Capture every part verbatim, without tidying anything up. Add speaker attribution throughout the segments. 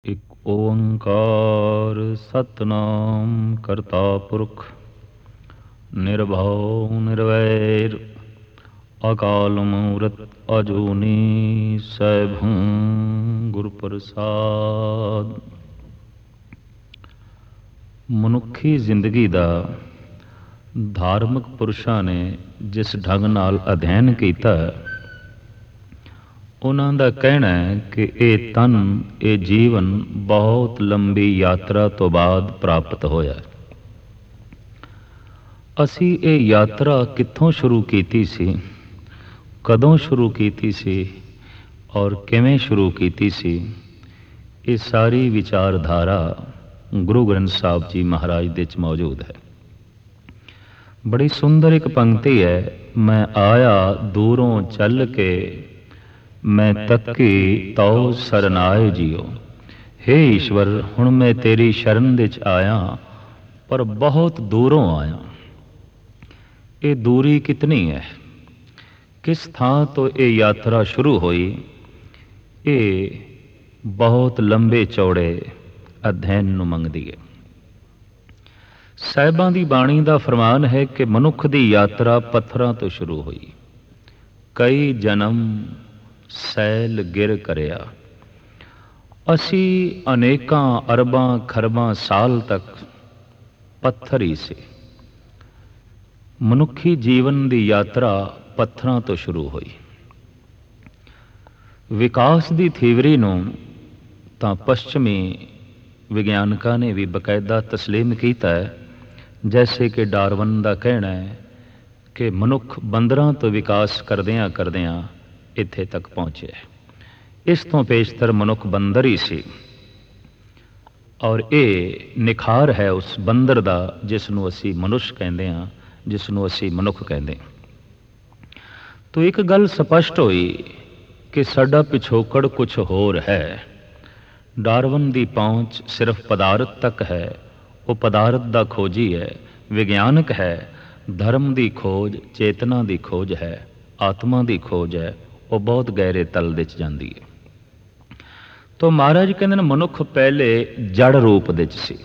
Speaker 1: ਇੱਕ ਓੰਕਾਰ ਸਤਿਨਾਮ ਕਰਤਾ ਪੁਰਖ ਨਿਰਭਉ ਨਿਰਵੈਰ ਅਕਾਲ ਮੂਰਤ ਅਜੂਨੀ ਸੈਭੰ ਗੁਰ ਪ੍ਰਸਾਦ। ਮਨੁੱਖੀ ਜ਼ਿੰਦਗੀ ਦਾ ਧਾਰਮਿਕ ਪੁਰਸ਼ਾਂ ਨੇ ਜਿਸ ਢੰਗ ਨਾਲ ਅਧਿਐਨ ਕੀਤਾ, ਉਹਨਾਂ ਦਾ ਕਹਿਣਾ ਹੈ ਕਿ ਇਹ ਤਨ, ਇਹ ਜੀਵਨ ਬਹੁਤ ਲੰਬੀ ਯਾਤਰਾ ਤੋਂ ਬਾਅਦ ਪ੍ਰਾਪਤ ਹੋਇਆ। ਅਸੀਂ ਇਹ ਯਾਤਰਾ ਕਿੱਥੋਂ ਸ਼ੁਰੂ ਕੀਤੀ ਸੀ, ਕਦੋਂ ਸ਼ੁਰੂ ਕੀਤੀ ਸੀ ਔਰ ਕਿਵੇਂ ਸ਼ੁਰੂ ਕੀਤੀ ਸੀ, ਇਹ ਸਾਰੀ ਵਿਚਾਰਧਾਰਾ ਗੁਰੂ ਗ੍ਰੰਥ ਸਾਹਿਬ ਜੀ ਮਹਾਰਾਜ ਦੇ ਵਿੱਚ ਮੌਜੂਦ ਹੈ। ਬੜੀ ਸੁੰਦਰ ਇੱਕ ਪੰਕਤੀ ਹੈ, ਮੈਂ ਆਇਆ ਦੂਰੋਂ ਚੱਲ ਕੇ ਮੈਂ ਤੱਕੀ ਤਉ ਸਰਨਾਏ ਜੀਓ। ਹੇ ਈਸ਼ਵਰ, ਹੁਣ ਮੈਂ ਤੇਰੀ ਸ਼ਰਨ ਵਿੱਚ ਆਇਆ, ਪਰ ਬਹੁਤ ਦੂਰੋਂ ਆਇਆ। ਇਹ ਦੂਰੀ ਕਿਤਨੀ ਹੈ, ਕਿਸ ਥਾਂ ਤੋਂ ਇਹ ਯਾਤਰਾ ਸ਼ੁਰੂ ਹੋਈ, ਇਹ ਬਹੁਤ ਲੰਬੇ ਚੌੜੇ ਅਧਿਐਨ ਨੂੰ ਮੰਗਦੀ ਹੈ। ਸਾਹਿਬਾਂ ਦੀ ਬਾਣੀ ਦਾ ਫਰਮਾਨ ਹੈ ਕਿ ਮਨੁੱਖ ਦੀ ਯਾਤਰਾ ਪੱਥਰਾਂ ਤੋਂ ਸ਼ੁਰੂ ਹੋਈ। ਕਈ ਜਨਮ ਸੈਲ ਗਿਰ ਕਰਿਆ। ਅਸੀਂ ਅਨੇਕਾਂ ਅਰਬਾਂ ਖਰਬਾਂ ਸਾਲ ਤੱਕ ਪੱਥਰ ਹੀ ਸੀ। ਮਨੁੱਖੀ ਜੀਵਨ ਦੀ ਯਾਤਰਾ ਪੱਥਰਾਂ ਤੋਂ ਸ਼ੁਰੂ ਹੋਈ। ਵਿਕਾਸ ਦੀ ਥਿਊਰੀ ਨੂੰ ਤਾਂ ਪੱਛਮੀ ਵਿਗਿਆਨਕਾਂ ਨੇ ਵੀ ਬਕਾਇਦਾ ਤਸਲੀਮ ਕੀਤਾ ਹੈ। ਜੈਸੇ ਕਿ ਡਾਰਵਨ ਦਾ ਕਹਿਣਾ ਹੈ ਕਿ ਮਨੁੱਖ ਬੰਦਰਾਂ ਤੋਂ ਵਿਕਾਸ ਕਰਦਿਆਂ ਕਰਦਿਆਂ ਇੱਥੇ ਤੱਕ ਪਹੁੰਚਿਆ। ਇਸ ਤੋਂ ਪੇਸ਼ਤਰ ਮਨੁੱਖ ਬੰਦਰ ਹੀ ਸੀ, ਔਰ ਇਹ ਨਿਖਾਰ ਹੈ ਉਸ ਬੰਦਰ ਦਾ ਜਿਸ ਨੂੰ ਅਸੀਂ ਮਨੁੱਖ ਕਹਿੰਦੇ ਹਾਂ, ਜਿਸ ਨੂੰ ਅਸੀਂ ਮਨੁੱਖ ਕਹਿੰਦੇ ਹਾਂ। ਤੋ ਇੱਕ ਗੱਲ ਸਪਸ਼ਟ ਹੋਈ ਕਿ ਸਾਡਾ ਪਿਛੋਕੜ ਕੁਛ ਹੋਰ ਹੈ। ਡਾਰਵਨ ਦੀ ਪਹੁੰਚ ਸਿਰਫ ਪਦਾਰਥ ਤੱਕ ਹੈ। ਉਹ ਪਦਾਰਥ ਦਾ ਖੋਜੀ ਹੈ, ਵਿਗਿਆਨਕ ਹੈ। ਧਰਮ ਦੀ ਖੋਜ, ਚੇਤਨਾ ਦੀ ਖੋਜ ਹੈ, ਆਤਮਾ ਦੀ ਖੋਜ ਹੈ। ਉਹ ਬਹੁਤ ਗਹਿਰੇ ਤਲ ਵਿੱਚ ਜਾਂਦੀ ਹੈ। ਤੋ ਮਹਾਰਾਜ ਕਹਿੰਦੇ ਨੇ ਮਨੁੱਖ ਪਹਿਲੇ ਜੜ ਰੂਪ ਵਿੱਚ ਸੀ,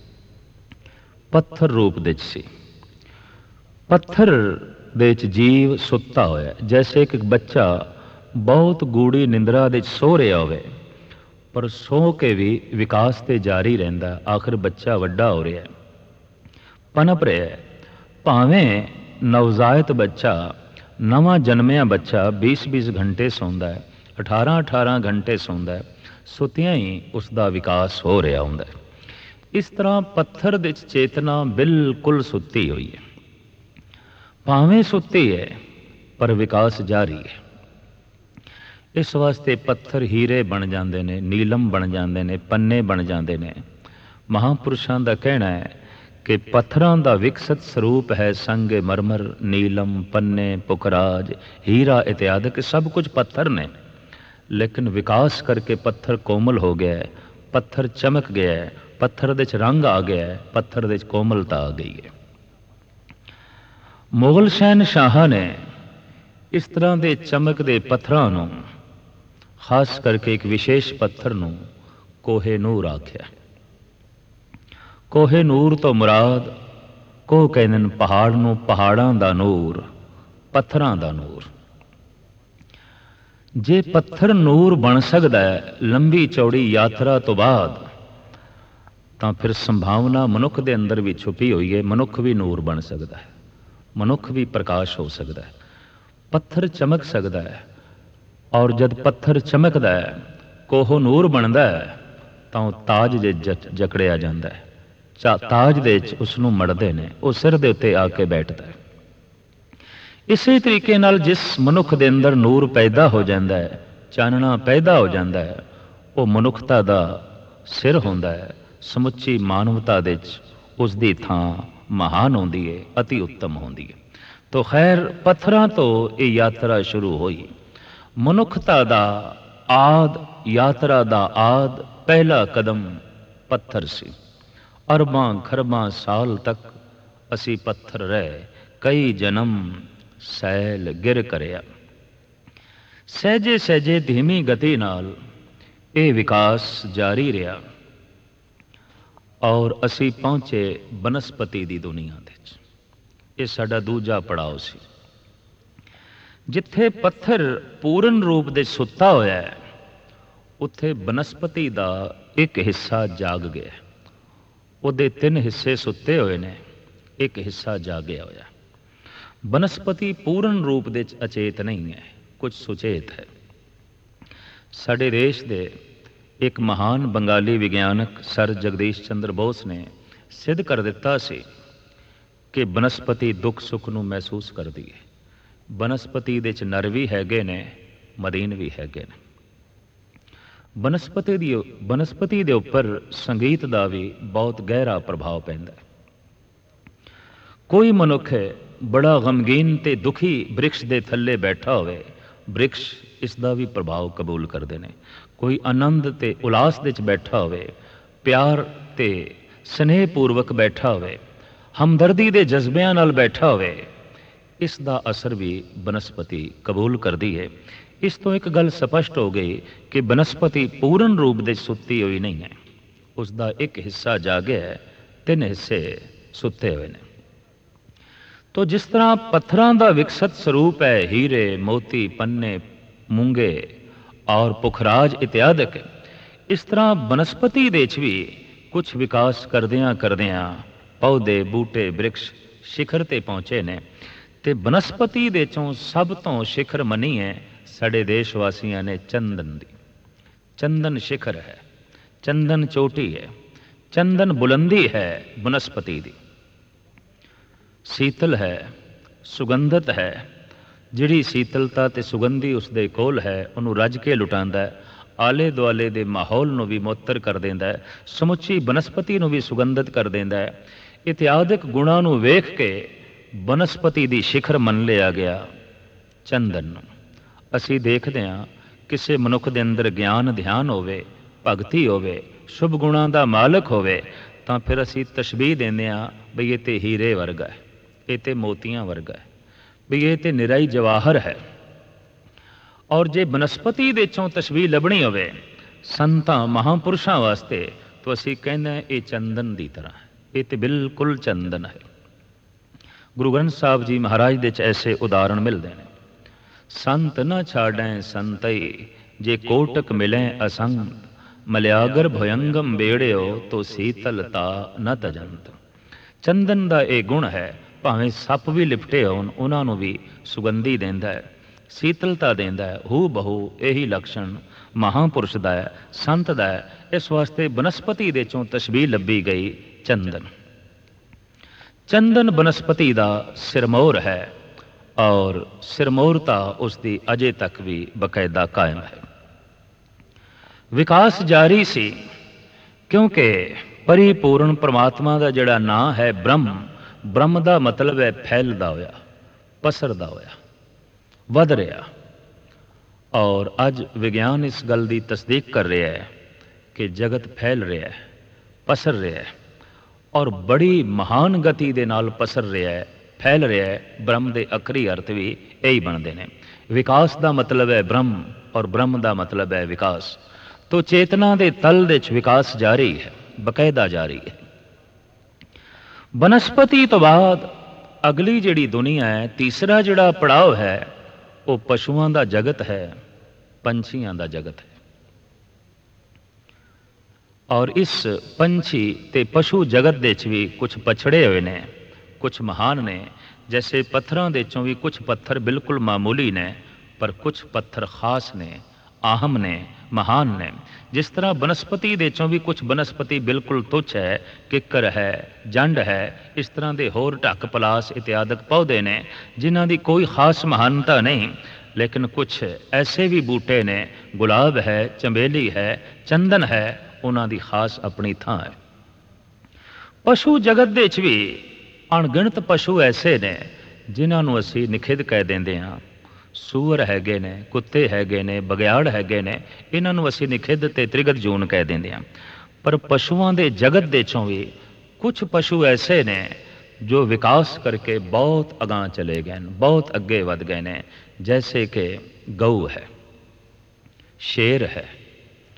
Speaker 1: ਪੱਥਰ ਰੂਪ ਵਿੱਚ ਸੀ। ਪੱਥਰ ਦੇ ਵਿੱਚ ਜੀਵ ਸੁੱਤਾ ਹੋਇਆ, ਜੈਸੇ ਇੱਕ ਬੱਚਾ ਬਹੁਤ ਗੂੜੀ ਨਿੰਦਰਾ ਦੇ ਵਿੱਚ ਸੋ ਰਿਹਾ ਹੋਵੇ, ਪਰ ਸੋ ਕੇ ਵੀ ਵਿਕਾਸ ਤੇ ਜਾਰੀ ਰਹਿੰਦਾ। ਆਖਿਰ ਬੱਚਾ ਵੱਡਾ ਹੋ ਰਿਹਾ, ਪਨਪ ਰਿਹਾ। ਭਾਵੇਂ ਨਵਜ਼ਾਇਤ ਬੱਚਾ, ਨਵਾਂ ਜਨਮਿਆ ਬੱਚਾ बीस बीस ਘੰਟੇ ਸੌਂਦਾ ਹੈ, ਅਠਾਰਾਂ ਅਠਾਰਾਂ ਘੰਟੇ ਸੌਂਦਾ ਹੈ, ਸੁੱਤਿਆਂ ਹੀ ਉਸ ਦਾ ਵਿਕਾਸ ਹੋ ਰਿਹਾ ਹੁੰਦਾ ਹੈ। ਇਸ ਤਰ੍ਹਾਂ ਪੱਥਰ ਦੇ ਵਿੱਚ ਚੇਤਨਾ ਬਿਲਕੁਲ ਸੁੱਤੀ ਹੋਈ ਹੈ। ਭਾਵੇਂ ਸੁੱਤੀ ਹੈ ਪਰ ਵਿਕਾਸ ਜਾਰੀ ਹੈ। ਇਸ ਵਾਸਤੇ ਪੱਥਰ ਹੀਰੇ ਬਣ ਜਾਂਦੇ ਨੇ, ਨੀਲਮ ਬਣ ਜਾਂਦੇ ਨੇ, ਪੰਨੇ ਬਣ ਜਾਂਦੇ ਨੇ। ਮਹਾਂਪੁਰਸ਼ਾਂ ਦਾ ਕਹਿਣਾ ਹੈ ਕਿ ਪੱਥਰਾਂ ਦਾ ਵਿਕਸਿਤ ਸਰੂਪ ਹੈ ਸੰਗੇ ਮਰਮਰ, ਨੀਲਮ, ਪੰਨੇ, ਪੁਖਰਾਜ, ਹੀਰਾ ਇਤਿਆਦਿਕ ਸਭ ਕੁਝ ਪੱਥਰ ਨੇ। ਲੇਕਿਨ ਵਿਕਾਸ ਕਰਕੇ ਪੱਥਰ ਕੋਮਲ ਹੋ ਗਿਆ ਹੈ, ਪੱਥਰ ਚਮਕ ਗਿਆ ਹੈ, ਪੱਥਰ ਦੇ 'ਚ ਰੰਗ ਆ ਗਿਆ ਹੈ, ਪੱਥਰ ਦੇ 'ਚ ਕੋਮਲਤਾ ਆ ਗਈ ਹੈ। ਮੁਗਲ ਸ਼ਹਿਨਸ਼ਾਹਾਂ ਨੇ ਇਸ ਤਰ੍ਹਾਂ ਦੇ ਚਮਕਦੇ ਪੱਥਰਾਂ ਨੂੰ, ਖਾਸ ਕਰਕੇ ਇੱਕ ਵਿਸ਼ੇਸ਼ ਪੱਥਰ ਨੂੰ ਕੋਹੇ ਨੂਰ ਆਖਿਆ। ਕੋਹੇ ਨੂਰ ਤੋਂ ਮੁਰਾਦ, ਕੋਹ ਕਹਿੰਦੇ ਨੇ ਪਹਾੜ ਨੂੰ, ਪਹਾੜਾਂ ਦਾ ਨੂਰ, ਪੱਥਰਾਂ ਦਾ ਨੂਰ। ਜੇ ਪੱਥਰ ਨੂਰ ਬਣ ਸਕਦਾ ਹੈ ਲੰਬੀ ਚੌੜੀ ਯਾਤਰਾ ਤੋਂ ਬਾਅਦ, ਤਾਂ ਫਿਰ ਸੰਭਾਵਨਾ ਮਨੁੱਖ ਦੇ ਅੰਦਰ ਵੀ ਛੁਪੀ ਹੋਈ ਹੈ। ਮਨੁੱਖ ਵੀ ਨੂਰ ਬਣ ਸਕਦਾ ਹੈ, ਮਨੁੱਖ ਵੀ ਪ੍ਰਕਾਸ਼ ਹੋ ਸਕਦਾ ਹੈ, ਪੱਥਰ ਚਮਕ ਸਕਦਾ ਹੈ। ਔਰ ਜਦ ਪੱਥਰ ਚਮਕਦਾ ਹੈ, ਕੋਹ ਨੂਰ ਬਣਦਾ ਹੈ, ਤਾਂ ਉਹ ਤਾਜ ਦੇ ਜਕੜਿਆ ਜਾਂਦਾ ਹੈ। ਤਾਜ ਦੇ ਵਿੱਚ ਉਸ ਨੂੰ ਮੜਦੇ ਨੇ, ਉਹ ਸਿਰ ਦੇ ਉੱਤੇ ਆ ਕੇ ਬੈਠਦਾ ਹੈ। ਇਸੇ ਤਰੀਕੇ ਨਾਲ ਜਿਸ ਮਨੁੱਖ ਦੇ ਅੰਦਰ ਨੂਰ ਪੈਦਾ ਹੋ ਜਾਂਦਾ ਹੈ, ਚਾਨਣਾ ਪੈਦਾ ਹੋ ਜਾਂਦਾ ਹੈ, ਉਹ ਮਨੁੱਖਤਾ ਦਾ ਸਿਰ ਹੁੰਦਾ ਹੈ। ਸਮੁੱਚੀ ਮਾਨਵਤਾ ਦੇ ਵਿੱਚ ਉਸ ਦੀ ਥਾਂ ਮਹਾਨ ਹੁੰਦੀ ਹੈ, ਅਤੀ ਉੱਤਮ ਹੁੰਦੀ ਹੈ। ਤੋ ਖੈਰ, ਪੱਥਰਾਂ ਤੋਂ ਇਹ ਯਾਤਰਾ ਸ਼ੁਰੂ ਹੋਈ। ਮਨੁੱਖਤਾ ਦਾ ਆਦ, ਯਾਤਰਾ ਦਾ ਆਦ, ਪਹਿਲਾ ਕਦਮ ਪੱਥਰ ਸੀ। ਅਰਬਾਂ ਖਰਬਾਂ ਸਾਲ ਤੱਕ ਅਸੀਂ ਪੱਥਰ ਰਹੇ। ਕਈ ਜਨਮ ਸੈਲ ਗਿਰ ਕਰਿਆ। ਸਹਿਜੇ ਸਹਿਜੇ ਧੀਮੀ ਗਤੀ ਨਾਲ ਇਹ ਵਿਕਾਸ ਜਾਰੀ ਰਿਹਾ ਔਰ ਅਸੀਂ ਪਹੁੰਚੇ ਬਨਸਪਤੀ ਦੀ ਦੁਨੀਆ ਦੇ ਵਿੱਚ। ਇਹ ਸਾਡਾ ਦੂਜਾ ਪੜਾਅ ਸੀ। ਜਿੱਥੇ ਪੱਥਰ ਪੂਰਨ ਰੂਪ ਦੇ ਸੁੱਤਾ ਹੋਇਆ ਹੈ, ਉੱਥੇ ਬਨਸਪਤੀ ਦਾ ਇੱਕ ਹਿੱਸਾ ਜਾਗ ਗਿਆ। ਉਹਦੇ ਤਿੰਨ ਹਿੱਸੇ ਸੁੱਤੇ ਹੋਏ ਨੇ, ਇੱਕ ਹਿੱਸਾ ਜਾਗਿਆ ਹੋਇਆ। ਬਨਸਪਤੀ ਪੂਰਨ ਰੂਪ ਦੇ ਵਿੱਚ ਅਚੇਤ ਨਹੀਂ ਹੈ, ਕੁਝ ਸੁਚੇਤ ਹੈ। ਸਾਡੇ ਦੇਸ਼ ਦੇ ਇੱਕ ਮਹਾਨ ਬੰਗਾਲੀ ਵਿਗਿਆਨਕ ਸਰ ਜਗਦੀਸ਼ ਚੰਦਰ ਬੋਸ ਨੇ ਸਿੱਧ ਕਰ ਦਿੱਤਾ ਸੀ ਕਿ ਬਨਸਪਤੀ ਦੁੱਖ ਸੁੱਖ ਨੂੰ ਮਹਿਸੂਸ ਕਰਦੀ ਹੈ। ਬਨਸਪਤੀ ਦੇ ਚ ਨਰ ਵੀ ਹੈਗੇ ਨੇ, ਮਦੀਨ ਵੀ ਹੈਗੇ ਨੇ। ਬਨਸਪਤੀ ਦੀ ਬਨਸਪਤੀ ਦੇ ਉੱਪਰ ਸੰਗੀਤ ਦਾ ਵੀ ਬਹੁਤ ਗਹਿਰਾ ਪ੍ਰਭਾਵ ਪੈਂਦਾ ਹੈ। ਕੋਈ ਮਨੁੱਖ ਬੜਾ ਗਮਗੀਨ ਤੇ ਦੁਖੀ ਬ੍ਰਿਕਸ਼ ਦੇ ਥੱਲੇ ਬੈਠਾ ਹੋਵੇ, ਬ੍ਰਿਕਸ਼ ਇਸ ਦਾ ਵੀ ਪ੍ਰਭਾਵ ਕਬੂਲ ਕਰਦੇ ਨੇ। ਕੋਈ ਆਨੰਦ ਤੇ ਉਲਾਸ ਦੇ ਚ ਬੈਠਾ ਹੋਵੇ, ਪਿਆਰ ਤੇ ਸਨੇਹ ਪੂਰਵਕ ਬੈਠਾ ਹੋਵੇ, ਹਮਦਰਦੀ ਦੇ ਜਜ਼ਬਿਆਂ ਨਾਲ ਬੈਠਾ ਹੋਵੇ, ਇਸ ਦਾ ਅਸਰ ਵੀ ਬਨਸਪਤੀ ਕਬੂਲ ਕਰਦੀ ਹੈ। ਇਸ ਤੋਂ ਇੱਕ ਗੱਲ ਸਪਸ਼ਟ ਹੋ ਗਈ ਕਿ ਬਨਸਪਤੀ ਪੂਰਨ ਰੂਪ ਦੇ ਸੁੱਤੀ ਹੋਈ ਨਹੀਂ ਹੈ, ਉਸ ਦਾ ਇੱਕ ਹਿੱਸਾ ਜਾਗਿਆ ਹੈ, ਤਿੰਨ ਹਿੱਸੇ ਸੁੱਤੇ ਹੋਏ ਨੇ। ਤੋ ਜਿਸ ਤਰ੍ਹਾਂ ਪੱਥਰਾਂ ਦਾ ਵਿਕਸਤ ਸਰੂਪ ਹੈ ਹੀਰੇ, ਮੋਤੀ, ਪੰਨੇ, ਮੂੰਗੇ ਔਰ ਪੁਖਰਾਜ ਇਤਿਆਦਿਕ, ਇਸ ਤਰ੍ਹਾਂ ਬਨਸਪਤੀ ਦੇ ਵਿੱਚ ਵੀ ਕੁਝ ਵਿਕਾਸ ਕਰਦਿਆਂ ਕਰਦਿਆਂ ਪੌਦੇ, ਬੂਟੇ, ਬ੍ਰਿਕਸ਼ ਸਿਖਰ ਤੇ ਪਹੁੰਚੇ ਨੇ। ਤੇ ਬਨਸਪਤੀ ਦੇ ਚੋਂ ਸਭ ਤੋਂ ਸਿਖਰ ਮੰਨੀ ਹੈ ਸਾਡੇ ਦੇਸ਼ ਵਾਸੀਆਂ ਨੇ ਚੰਦਨ ਦੀ। ਚੰਦਨ ਸਿਖਰ ਹੈ, ਚੰਦਨ ਚੋਟੀ ਹੈ, ਚੰਦਨ ਬੁਲੰਦੀ ਹੈ ਬਨਸਪਤੀ ਦੀ। ਸੀਤਲ ਹੈ, ਸੁਗੰਧਤ ਹੈ। ਜਿਹੜੀ ਸੀਤਲਤਾ ਤੇ ਸੁਗੰਧੀ ਉਸਦੇ ਕੋਲ ਹੈ, ਉਹਨੂੰ ਰੱਜ ਕੇ ਲੁਟਾਉਂਦਾ ਹੈ, ਆਲੇ ਦੁਆਲੇ ਦੇ ਮਾਹੌਲ ਨੂੰ ਵੀ ਮੁਅੱਤਰ ਕਰ ਦਿੰਦਾ ਹੈ, ਸਮੁੱਚੀ ਬਨਸਪਤੀ ਨੂੰ ਵੀ ਸੁਗੰਧਿਤ ਕਰ ਦਿੰਦਾ ਹੈ। ਇਤਿਆਦਿਕ ਗੁਣਾਂ ਨੂੰ ਵੇਖ ਕੇ ਬਨਸਪਤੀ ਦੀ ਸਿਖਰ ਮੰਨ ਲਿਆ ਗਿਆ ਚੰਦਨ ਨੂੰ। ਅਸੀਂ ਦੇਖਦੇ ਹਾਂ ਕਿਸੇ ਮਨੁੱਖ ਦੇ ਅੰਦਰ ਗਿਆਨ ਧਿਆਨ ਹੋਵੇ, ਭਗਤੀ ਹੋਵੇ, ਸ਼ੁਭ ਗੁਣਾਂ ਦਾ ਮਾਲਕ ਹੋਵੇ, ਤਾਂ ਫਿਰ ਅਸੀਂ ਤਸ਼ਬੀਹ ਦਿੰਦੇ ਹਾਂ ਬਈ ਇਹ ਤੇ ਹੀਰੇ ਵਰਗਾ ਹੈ, ਇਹ ਤੇ ਮੋਤੀਆਂ ਵਰਗਾ ਹੈ, ਵੀ ਇਹ ਤੇ ਨਿਰਾਈ ਜਵਾਹਰ ਹੈ। ਔਰ ਜੇ ਬਨਸਪਤੀ ਦੇ ਚੋਂ ਤਸ਼ਬੀਹ ਲੱਭਣੀ ਹੋਵੇ ਸੰਤਾਂ ਮਹਾਂਪੁਰਸ਼ਾਂ ਵਾਸਤੇ, ਤਾਂ ਅਸੀਂ ਕਹਿੰਦੇ ਇਹ ਚੰਦਨ ਦੀ ਤਰ੍ਹਾਂ ਹੈ, ਇਹ ਤੇ ਬਿਲਕੁਲ ਚੰਦਨ ਹੈ। ਗੁਰੂ ਗ੍ਰੰਥ ਸਾਹਿਬ ਜੀ ਮਹਾਰਾਜ ਦੇ ਚ ਐਸੇ ਉਦਾਹਰਣ ਮਿਲਦੇ ਨੇ। ਸੰਤ ਨਾ ਛਾੜੈ ਸੰਤਈ, ਜੇ ਕੋਟਕ ਮਿਲੈ ਅਸੰਗ, ਮਲਿਆਗਰ ਭਯੰਗਮ ਬੇੜਿਓ, ਤੋ ਸੀਤਲਤਾ ਨ ਤਜੰਤ। ਚੰਦਨ ਦਾ ਇਹ ਗੁਣ ਹੈ, ਭਾਵੇਂ ਸੱਪ ਵੀ ਲਿਪਟੇ ਹੋਣ ਉਹਨਾਂ ਨੂੰ ਵੀ ਸੁਗੰਧੀ ਦਿੰਦਾ ਹੈ, ਸੀਤਲਤਾ ਦਿੰਦਾ ਹੈ। ਹੂ ਬਹੂ ਇਹੀ ਲਕਸ਼ਣ ਮਹਾਂਪੁਰਸ਼ ਦਾ ਹੈ, ਸੰਤ ਦਾ ਹੈ। ਇਸ ਵਾਸਤੇ ਬਨਸਪਤੀ ਦੇ ਚੋਂ ਤਸ਼ਬੀਹ ਲੱਭੀ ਗਈ ਚੰਦਨ। ਚੰਦਨ ਬਨਸਪਤੀ ਦਾ ਸਿਰਮੌਰ ਹੈ ਔਰ ਸਿਰਮੌਰਤਾ ਉਸ ਦੀ ਅਜੇ ਤੱਕ ਵੀ ਬਕਾਇਦਾ ਕਾਇਮ ਹੈ। ਵਿਕਾਸ ਜਾਰੀ ਸੀ ਕਿਉਂਕਿ ਪਰਿਪੂਰਨ ਪਰਮਾਤਮਾ ਦਾ ਜਿਹੜਾ ਨਾਂ ਹੈ ਬ੍ਰਹਮ, ਬ੍ਰਹਮ ਦਾ ਮਤਲਬ ਹੈ ਫੈਲਦਾ ਹੋਇਆ, ਪਸਰਦਾ ਹੋਇਆ, ਵੱਧ ਰਿਹਾ। ਔਰ ਅੱਜ ਵਿਗਿਆਨ ਇਸ ਗੱਲ ਦੀ ਤਸਦੀਕ ਕਰ ਰਿਹਾ ਹੈ ਕਿ ਜਗਤ ਫੈਲ ਰਿਹਾ ਹੈ, ਪਸਰ ਰਿਹਾ ਹੈ ਔਰ ਬੜੀ ਮਹਾਨ ਗਤੀ ਦੇ ਨਾਲ ਪਸਰ ਰਿਹਾ ਹੈ, ਫੈਲ ਰਿਹਾ ਹੈ। ਬ੍ਰਹਮ ਦੇ ਅਖਰੀ ਅਰਥ ਵੀ ਇਹੀ ਬਣਦੇ ਨੇ। ਵਿਕਾਸ ਦਾ ਮਤਲਬ ਹੈ ਬ੍ਰਹਮ ਔਰ ਬ੍ਰਹਮ ਦਾ ਮਤਲਬ ਹੈ ਵਿਕਾਸ। ਤੋ ਚੇਤਨਾ ਦੇ ਤਲ ਦੇ ਵਿੱਚ ਵਿਕਾਸ ਜਾਰੀ ਹੈ, ਬਕਾਇਦਾ ਜਾਰੀ ਹੈ। ਬਨਸਪਤੀ ਤੋਂ ਬਾਅਦ ਅਗਲੀ ਜਿਹੜੀ ਦੁਨੀਆ ਹੈ, ਤੀਸਰਾ ਜਿਹੜਾ ਪੜਾਅ ਹੈ, ਉਹ ਪਸ਼ੂਆਂ ਦਾ ਜਗਤ ਹੈ, ਪੰਛੀਆਂ ਦਾ ਜਗਤ ਹੈ। ਔਰ ਇਸ ਪੰਛੀ ਤੇ ਪਸ਼ੂ ਜਗਤ ਦੇ ਵਿੱਚ ਵੀ ਕੁਝ ਪਛੜੇ ਹੋਏ ਨੇ, ਕੁਝ ਮਹਾਨ ਨੇ। ਜੈਸੇ ਪੱਥਰਾਂ ਦੇ ਚੋਂ ਵੀ ਕੁਝ ਪੱਥਰ ਬਿਲਕੁਲ ਮਾਮੂਲੀ ਨੇ, ਪਰ ਕੁਝ ਪੱਥਰ ਖਾਸ ਨੇ, ਆਹਮ ਨੇ, ਮਹਾਨ ਨੇ। ਜਿਸ ਤਰ੍ਹਾਂ ਬਨਸਪਤੀ ਦੇ ਚੋਂ ਵੀ ਕੁਝ ਬਨਸਪਤੀ ਬਿਲਕੁਲ ਤੁੱਛ ਹੈ, ਕਿੱਕਰ ਹੈ, ਜੰਡ ਹੈ, ਇਸ ਤਰ੍ਹਾਂ ਦੇ ਹੋਰ ਢੱਕ ਪਲਾਸ ਇਤਿਆਦਿਕ ਪੌਦੇ ਨੇ ਜਿਨ੍ਹਾਂ ਦੀ ਕੋਈ ਖਾਸ ਮਹਾਨਤਾ ਨਹੀਂ। ਲੇਕਿਨ ਕੁਝ ਐਸੇ ਵੀ ਬੂਟੇ ਨੇ, ਗੁਲਾਬ ਹੈ, ਚੰਬੇਲੀ ਹੈ, ਚੰਦਨ ਹੈ, ਉਹਨਾਂ ਦੀ ਖਾਸ ਆਪਣੀ ਥਾਂ ਹੈ। ਪਸ਼ੂ ਜਗਤ ਦੇ ਵਿੱਚ ਵੀ ਅਣਗਿਣਤ ਪਸ਼ੂ ਐਸੇ ਨੇ ਜਿਨ੍ਹਾਂ ਨੂੰ ਅਸੀਂ ਨਿਖਿਧ ਕਹਿ ਦਿੰਦੇ ਹਾਂ। ਸੂਅਰ ਹੈਗੇ ਨੇ, ਕੁੱਤੇ ਹੈਗੇ ਨੇ, ਬਗਿਆੜ ਹੈਗੇ ਨੇ, ਇਹਨਾਂ ਨੂੰ ਅਸੀਂ ਨਿਖਿਧ ਤੇ ਤ੍ਰਿਗਤ ਜੂਨ ਕਹਿ ਦਿੰਦੇ ਹਾਂ। ਪਰ ਪਸ਼ੂਆਂ ਦੇ ਜਗਤ ਦੇ ਚੋਂ ਵੀ ਕੁਝ ਪਸ਼ੂ ਐਸੇ ਨੇ ਜੋ ਵਿਕਾਸ ਕਰਕੇ ਬਹੁਤ ਅਗਾਂਹ ਚਲੇ ਗਏ ਨੇ, ਬਹੁਤ ਅੱਗੇ ਵੱਧ ਗਏ ਨੇ। ਜੈਸੇ ਕਿ ਗਊ ਹੈ, ਸ਼ੇਰ ਹੈ,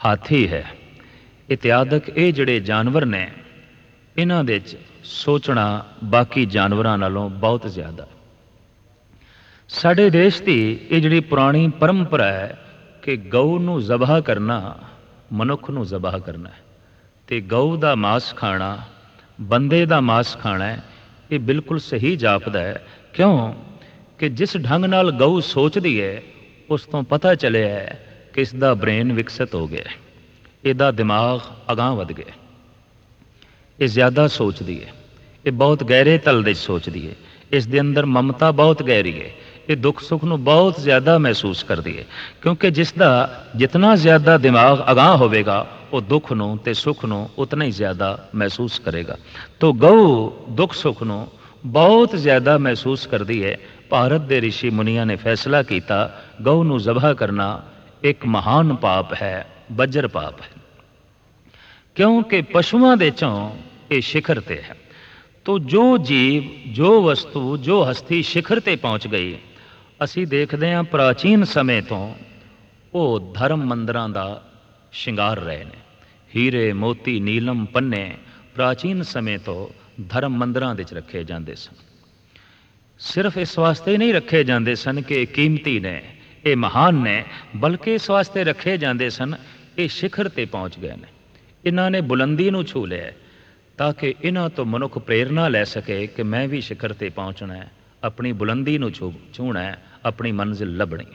Speaker 1: ਹਾਥੀ ਹੈ, ਇਤਿਆਦਿਕ ਇਹ ਜਿਹੜੇ ਜਾਨਵਰ ਨੇ, ਇਹਨਾਂ ਦੇ 'ਚ ਸੋਚਣਾ ਬਾਕੀ ਜਾਨਵਰਾਂ ਨਾਲੋਂ ਬਹੁਤ ਜ਼ਿਆਦਾ। ਸਾਡੇ ਦੇਸ਼ ਦੀ ਇਹ ਜਿਹੜੀ ਪੁਰਾਣੀ ਪਰੰਪਰਾ ਹੈ ਕਿ ਗਊ ਨੂੰ ਜ਼ਬਹ ਕਰਨਾ ਮਨੁੱਖ ਨੂੰ ਜ਼ਬਹ ਕਰਨਾ ਹੈ, ਅਤੇ ਗਊ ਦਾ ਮਾਸ ਖਾਣਾ ਬੰਦੇ ਦਾ ਮਾਸ ਖਾਣਾ ਹੈ, ਇਹ ਬਿਲਕੁਲ ਸਹੀ ਜਾਪਦਾ ਹੈ। ਕਿਉਂ ਕਿ ਜਿਸ ਢੰਗ ਨਾਲ ਗਊ ਸੋਚਦੀ ਹੈ ਉਸ ਤੋਂ ਪਤਾ ਚੱਲਿਆ ਹੈ ਕਿ ਇਸ ਦਾ ਬ੍ਰੇਨ ਵਿਕਸਿਤ ਹੋ ਗਿਆ, ਇਹਦਾ ਦਿਮਾਗ ਅਗਾਂਹ ਵੱਧ ਗਿਆ, ਇਹ ਜ਼ਿਆਦਾ ਸੋਚਦੀ ਹੈ, ਇਹ ਬਹੁਤ ਗਹਿਰੇ ਤਲ ਦੇ ਸੋਚਦੀ ਹੈ, ਇਸ ਦੇ ਅੰਦਰ ਮਮਤਾ ਬਹੁਤ ਗਹਿਰੀ ਹੈ, ਇਹ ਦੁੱਖ ਸੁੱਖ ਨੂੰ ਬਹੁਤ ਜ਼ਿਆਦਾ ਮਹਿਸੂਸ ਕਰਦੀ ਹੈ। ਕਿਉਂਕਿ ਜਿਸ ਦਾ ਜਿਤਨਾ ਜ਼ਿਆਦਾ ਦਿਮਾਗ ਅਗਾਂਹ ਹੋਵੇਗਾ ਉਹ ਦੁੱਖ ਨੂੰ ਅਤੇ ਸੁੱਖ ਨੂੰ ਉਤਨਾ ਹੀ ਜ਼ਿਆਦਾ ਮਹਿਸੂਸ ਕਰੇਗਾ। ਤੋ ਗਊ ਦੁੱਖ ਸੁੱਖ ਨੂੰ ਬਹੁਤ ਜ਼ਿਆਦਾ ਮਹਿਸੂਸ ਕਰਦੀ ਹੈ। ਭਾਰਤ ਦੇ ਰਿਸ਼ੀ ਮੁਨੀਆਂ ਨੇ ਫੈਸਲਾ ਕੀਤਾ ਗਊ ਨੂੰ ਜ਼ਬਹ ਕਰਨਾ ਇੱਕ ਮਹਾਨ ਪਾਪ ਹੈ, ਬੱਜਰ ਪਾਪ ਹੈ, ਕਿਉਂਕਿ ਪਸ਼ੂਆਂ ਦੇ ਚੋਂ ਇਹ ਸਿਖਰ ਤੇ ਹੈ। ਤੋ ਜੋ ਜੀਵ, ਜੋ ਵਸਤੂ, ਜੋ ਹਸਤੀ ਸਿਖਰ ਤੇ ਪਹੁੰਚ ਗਈ, ਅਸੀਂ ਦੇਖਦੇ ਹਾਂ ਪ੍ਰਾਚੀਨ ਸਮੇਂ ਤੋਂ ਉਹ ਧਰਮ ਮੰਦਿਰਾਂ ਦਾ ਸ਼ਿੰਗਾਰ ਰਹੇ ਨੇ। ਹੀਰੇ ਮੋਤੀ ਨੀਲਮ ਪੰਨੇ ਪ੍ਰਾਚੀਨ ਸਮੇਂ ਤੋਂ ਧਰਮ ਮੰਦਿਰਾਂ ਵਿੱਚ ਰੱਖੇ ਜਾਂਦੇ ਸਨ। ਸਿਰਫ ਇਸ ਵਾਸਤੇ ਨਹੀਂ ਰੱਖੇ ਜਾਂਦੇ ਸਨ ਕਿ ਇਹ ਕੀਮਤੀ ਨੇ, ਇਹ ਮਹਾਨ ਨੇ, ਬਲਕਿ ਇਸ ਵਾਸਤੇ ਰੱਖੇ ਜਾਂਦੇ ਸਨ ਇਹ ਸਿਖਰ ਤੇ ਪਹੁੰਚ ਗਏ ਨੇ, ਇਹਨਾਂ ਨੇ ਬੁਲੰਦੀ ਨੂੰ ਛੂ ਲਿਆ, ਤਾਂ ਕਿ ਇਹਨਾਂ ਤੋਂ ਮਨੁੱਖ ਪ੍ਰੇਰਨਾ ਲੈ ਸਕੇ ਕਿ ਮੈਂ ਵੀ ਸਿਖਰ ਤੇ ਪਹੁੰਚਣਾ ਹੈ, ਆਪਣੀ ਬੁਲੰਦੀ ਨੂੰ ਛੂ ਛੂਹਣਾ ਹੈ, ਆਪਣੀ ਮੰਜ਼ਿਲ ਲੱਭਣੀ।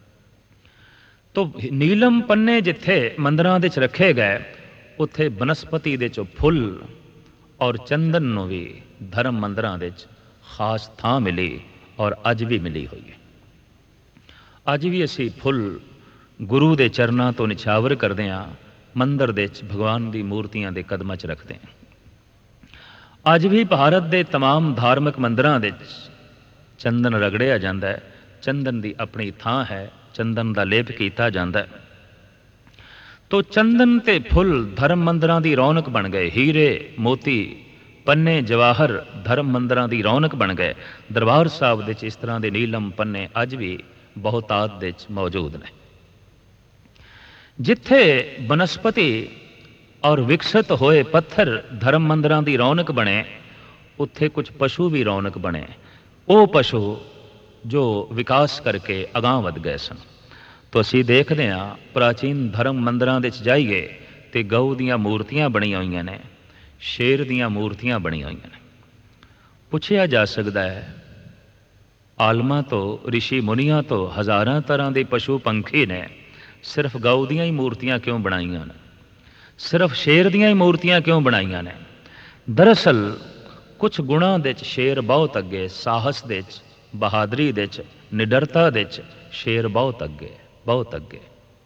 Speaker 1: ਤੋ ਨੀਲਮ ਪੰਨੇ ਜਿੱਥੇ ਮੰਦਿਰਾਂ ਦੇ ਵਿੱਚ ਰੱਖੇ ਗਏ, ਉੱਥੇ ਬਨਸਪਤੀ ਦੇ ਚੋਂ ਫੁੱਲ ਔਰ ਚੰਦਨ ਨੂੰ ਵੀ ਧਰਮ ਮੰਦਿਰਾਂ ਦੇ ਵਿੱਚ ਖਾਸ ਥਾਂ ਮਿਲੀ ਔਰ ਅੱਜ ਵੀ ਮਿਲੀ ਹੋਈ ਹੈ। ਅੱਜ ਵੀ ਅਸੀਂ ਫੁੱਲ ਗੁਰੂ ਦੇ ਚਰਨਾਂ ਤੋਂ ਨਿਛਾਵਰ ਕਰਦੇ ਹਾਂ, ਮੰਦਿਰ ਦੇ ਵਿੱਚ ਭਗਵਾਨ ਦੀ ਮੂਰਤੀਆਂ ਦੇ ਕਦਮਾਂ 'ਚ ਰੱਖਦੇ ਹਾਂ। ਅੱਜ ਵੀ ਭਾਰਤ ਦੇ ਤਮਾਮ ਧਾਰਮਿਕ ਮੰਦਿਰਾਂ ਦੇ ਵਿੱਚ ਚੰਦਨ ਰਗੜਿਆ ਜਾਂਦਾ ਹੈ, ਚੰਦਨ ਦੀ ਆਪਣੀ ਥਾਂ ਹੈ, ਚੰਦਨ ਦਾ ਲੇਪ ਕੀਤਾ ਜਾਂਦਾ ਹੈ। ਤੋ ਚੰਦਨ ਤੇ ਫੁੱਲ ਧਰਮ ਮੰਦਿਰਾਂ ਦੀ ਰੌਣਕ ਬਣ ਗਏ, ਹੀਰੇ ਮੋਤੀ ਪੰਨੇ ਜਵਾਹਰ ਧਰਮ ਮੰਦਿਰਾਂ ਦੀ ਰੌਣਕ ਬਣ ਗਏ। ਦਰਬਾਰ ਸਾਹਿਬ ਦੇ ਵਿੱਚ ਇਸ ਤਰ੍ਹਾਂ ਦੇ ਨੀਲਮ ਪੰਨੇ ਅੱਜ ਵੀ ਬਹੁਤਾਤ ਦੇ ਵਿੱਚ ਮੌਜੂਦ ਨੇ। ਜਿੱਥੇ ਬਨਸਪਤੀ ਔਰ ਵਿਕਸਿਤ ਹੋਏ ਪੱਥਰ ਧਰਮ ਮੰਦਿਰਾਂ ਦੀ ਰੌਣਕ ਬਣੇ, ਉੱਥੇ ਕੁਝ ਪਸ਼ੂ ਵੀ ਰੌਣਕ ਬਣੇ, ਉਹ ਪਸ਼ੂ ਜੋ ਵਿਕਾਸ ਕਰਕੇ ਅਗਾਂਹ ਵੱਧ ਗਏ ਸਨ। ਤੋ ਅਸੀਂ ਦੇਖਦੇ ਹਾਂ ਪ੍ਰਾਚੀਨ ਧਰਮ ਮੰਦਿਰਾਂ ਦੇ ਵਿੱਚ ਜਾਈਏ ਤੇ ਗਊ ਦੀਆਂ ਮੂਰਤੀਆਂ ਬਣੀਆਂ ਹੋਈਆਂ ਨੇ, ਸ਼ੇਰ ਦੀਆਂ ਮੂਰਤੀਆਂ ਬਣੀਆਂ ਹੋਈਆਂ ਨੇ। ਪੁੱਛਿਆ ਜਾ ਸਕਦਾ ਹੈ ਆਲਮਾਂ ਤੋਂ, ਰਿਸ਼ੀ ਮੁਨੀਆਂ ਤੋਂ ਹਜ਼ਾਰਾਂ ਤਰ੍ਹਾਂ ਦੇ ਪਸ਼ੂ ਪੰਖੀ ਨੇ, ਸਿਰਫ ਗਊ ਦੀਆਂ ਹੀ ਮੂਰਤੀਆਂ ਕਿਉਂ ਬਣਾਈਆਂ ਨੇ, ਸਿਰਫ ਸ਼ੇਰ ਦੀਆਂ ਹੀ ਮੂਰਤੀਆਂ ਕਿਉਂ ਬਣਾਈਆਂ ਨੇ? ਦਰਅਸਲ ਕੁਝ ਗੁਣਾਂ ਦੇ ਵਿੱਚ ਸ਼ੇਰ ਬਹੁਤ ਅੱਗੇ, ਸਾਹਸ ਦੇ ਵਿੱਚ, ਬਹਾਦਰੀ ਦੇ ਵਿੱਚ, ਨਿਡਰਤਾ ਦੇ ਵਿੱਚ ਸ਼ੇਰ ਬਹੁਤ ਅੱਗੇ, ਬਹੁਤ ਅੱਗੇ।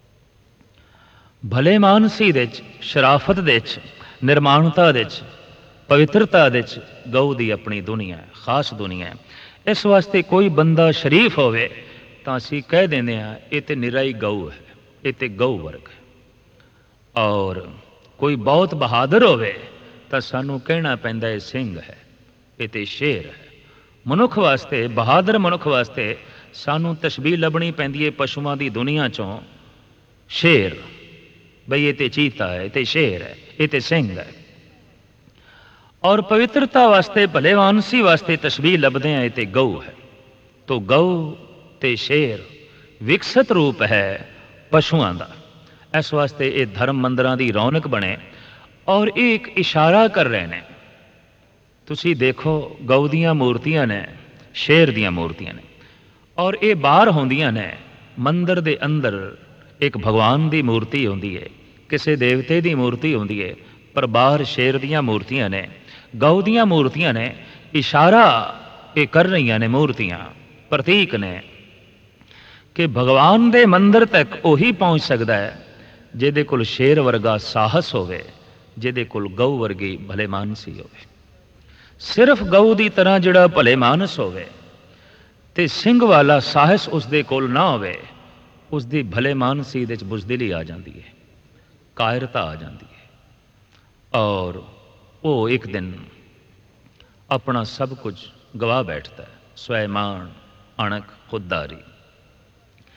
Speaker 1: ਭਲੇ ਮਾਨਸੀ ਦੇ ਵਿੱਚ, ਸ਼ਰਾਫਤ ਦੇ ਵਿੱਚ, ਨਿਰਮਾਣਤਾ ਦੇ ਵਿੱਚ, ਪਵਿੱਤਰਤਾ ਦੇ ਵਿੱਚ ਗਊ ਦੀ ਆਪਣੀ ਦੁਨੀਆ ਹੈ, ਖਾਸ ਦੁਨੀਆ ਹੈ। ਇਸ ਵਾਸਤੇ ਕੋਈ ਬੰਦਾ ਸ਼ਰੀਫ ਹੋਵੇ ਤਾਂ ਅਸੀਂ ਕਹਿ ਦਿੰਦੇ ਹਾਂ ਇਹ ਤੇ ਨਿਰਾਈ ਗਊ ਹੈ, ਇਹ ਤੇ ਗਊ ਵਰਗ ਹੈ। ਔਰ ਕੋਈ ਬਹੁਤ ਬਹਾਦਰ ਹੋਵੇ ਤਾਂ ਸਾਨੂੰ ਕਹਿਣਾ ਪੈਂਦਾ ਇਹ ਸਿੰਘ ਹੈ, ਇਹ ਤੇ ਸ਼ੇਰ ਹੈ। ਮਨੁੱਖ ਵਾਸਤੇ, ਬਹਾਦਰ ਮਨੁੱਖ ਵਾਸਤੇ ਸਾਨੂੰ ਤਸ਼ਬੀਹ ਲੱਭਣੀ ਪੈਂਦੀ ਹੈ ਪਸ਼ੂਆਂ ਦੀ ਦੁਨੀਆ ਚੋਂ ਸ਼ੇਰ, ਬਈ ਇਹ ਤੇ ਚੀਤਾ ਹੈ, ਇਹ ਤੇ ਸ਼ੇਰ ਹੈ, ਇਹ ਤੇ ਸਿੰਘ ਹੈ। ਔਰ ਪਵਿੱਤਰਤਾ ਵਾਸਤੇ, ਭਲੇ ਮਾਨਸੀ ਵਾਸਤੇ ਤਸ਼ਬੀਹ ਲੱਭਦੇ ਹਾਂ ਇਹ ਤੇ ਗਊ ਹੈ। ਤੋ ਗਊ ਤੇ ਸ਼ੇਰ ਵਿਕਸਿਤ ਰੂਪ ਹੈ ਪਸ਼ੂਆਂ ਦਾ। ਇਸ ਵਾਸਤੇ ਇਹ ਧਰਮ ਮੰਦਿਰਾਂ ਦੀ ਰੌਣਕ ਬਣੇ ਔਰ ਇਹ ਇੱਕ ਇਸ਼ਾਰਾ ਕਰ ਰਹੇ ਨੇ। ਤੁਸੀਂ ਦੇਖੋ ਗਊ ਦੀਆਂ ਮੂਰਤੀਆਂ ਨੇ, ਸ਼ੇਰ ਦੀਆਂ ਮੂਰਤੀਆਂ ਨੇ, ਔਰ ਇਹ ਬਾਹਰ ਹੁੰਦੀਆਂ ਨੇ। ਮੰਦਿਰ ਦੇ ਅੰਦਰ ਇੱਕ ਭਗਵਾਨ ਦੀ ਮੂਰਤੀ ਹੁੰਦੀ ਹੈ, ਕਿਸੇ ਦੇਵਤੇ ਦੀ ਮੂਰਤੀ ਹੁੰਦੀ ਹੈ, ਪਰ ਬਾਹਰ ਸ਼ੇਰ ਦੀਆਂ ਮੂਰਤੀਆਂ ਨੇ, ਗਊ ਦੀਆਂ ਮੂਰਤੀਆਂ ਨੇ। ਇਸ਼ਾਰਾ ਇਹ ਕਰ ਰਹੀਆਂ ਨੇ ਮੂਰਤੀਆਂ, ਪ੍ਰਤੀਕ ਨੇ ਕਿ ਭਗਵਾਨ ਦੇ ਮੰਦਿਰ ਤੱਕ ਉਹੀ ਪਹੁੰਚ ਸਕਦਾ ਹੈ ਜਿਹਦੇ ਕੋਲ ਸ਼ੇਰ ਵਰਗਾ ਸਾਹਸ ਹੋਵੇ, ਜਿਹਦੇ ਕੋਲ ਗਊ ਵਰਗੀ ਭਲੇ ਮਾਨਸੀ ਹੋਵੇ। ਸਿਰਫ ਗਊ ਦੀ ਤਰ੍ਹਾਂ ਜਿਹੜਾ ਭਲੇ ਮਾਨਸ ਹੋਵੇ ਤੇ ਸਿੰਘ ਵਾਲਾ ਸਾਹਸ ਉਸਦੇ ਕੋਲ ਨਾ ਹੋਵੇ, ਉਸਦੀ ਭਲੇ ਮਾਨਸੀ ਦੇ ਵਿੱਚ ਬੁਜ਼ਦਿਲੀ ਆ ਜਾਂਦੀ ਹੈ, ਕਾਇਰਤਾ ਆ ਜਾਂਦੀ ਹੈ, ਔਰ ਉਹ ਇੱਕ ਦਿਨ ਆਪਣਾ ਸਭ ਕੁਝ ਗਵਾ ਬੈਠਦਾ ਹੈ, ਸਵੈਮਾਨ, ਅਣਖ, ਖੁਦਦਾਰੀ।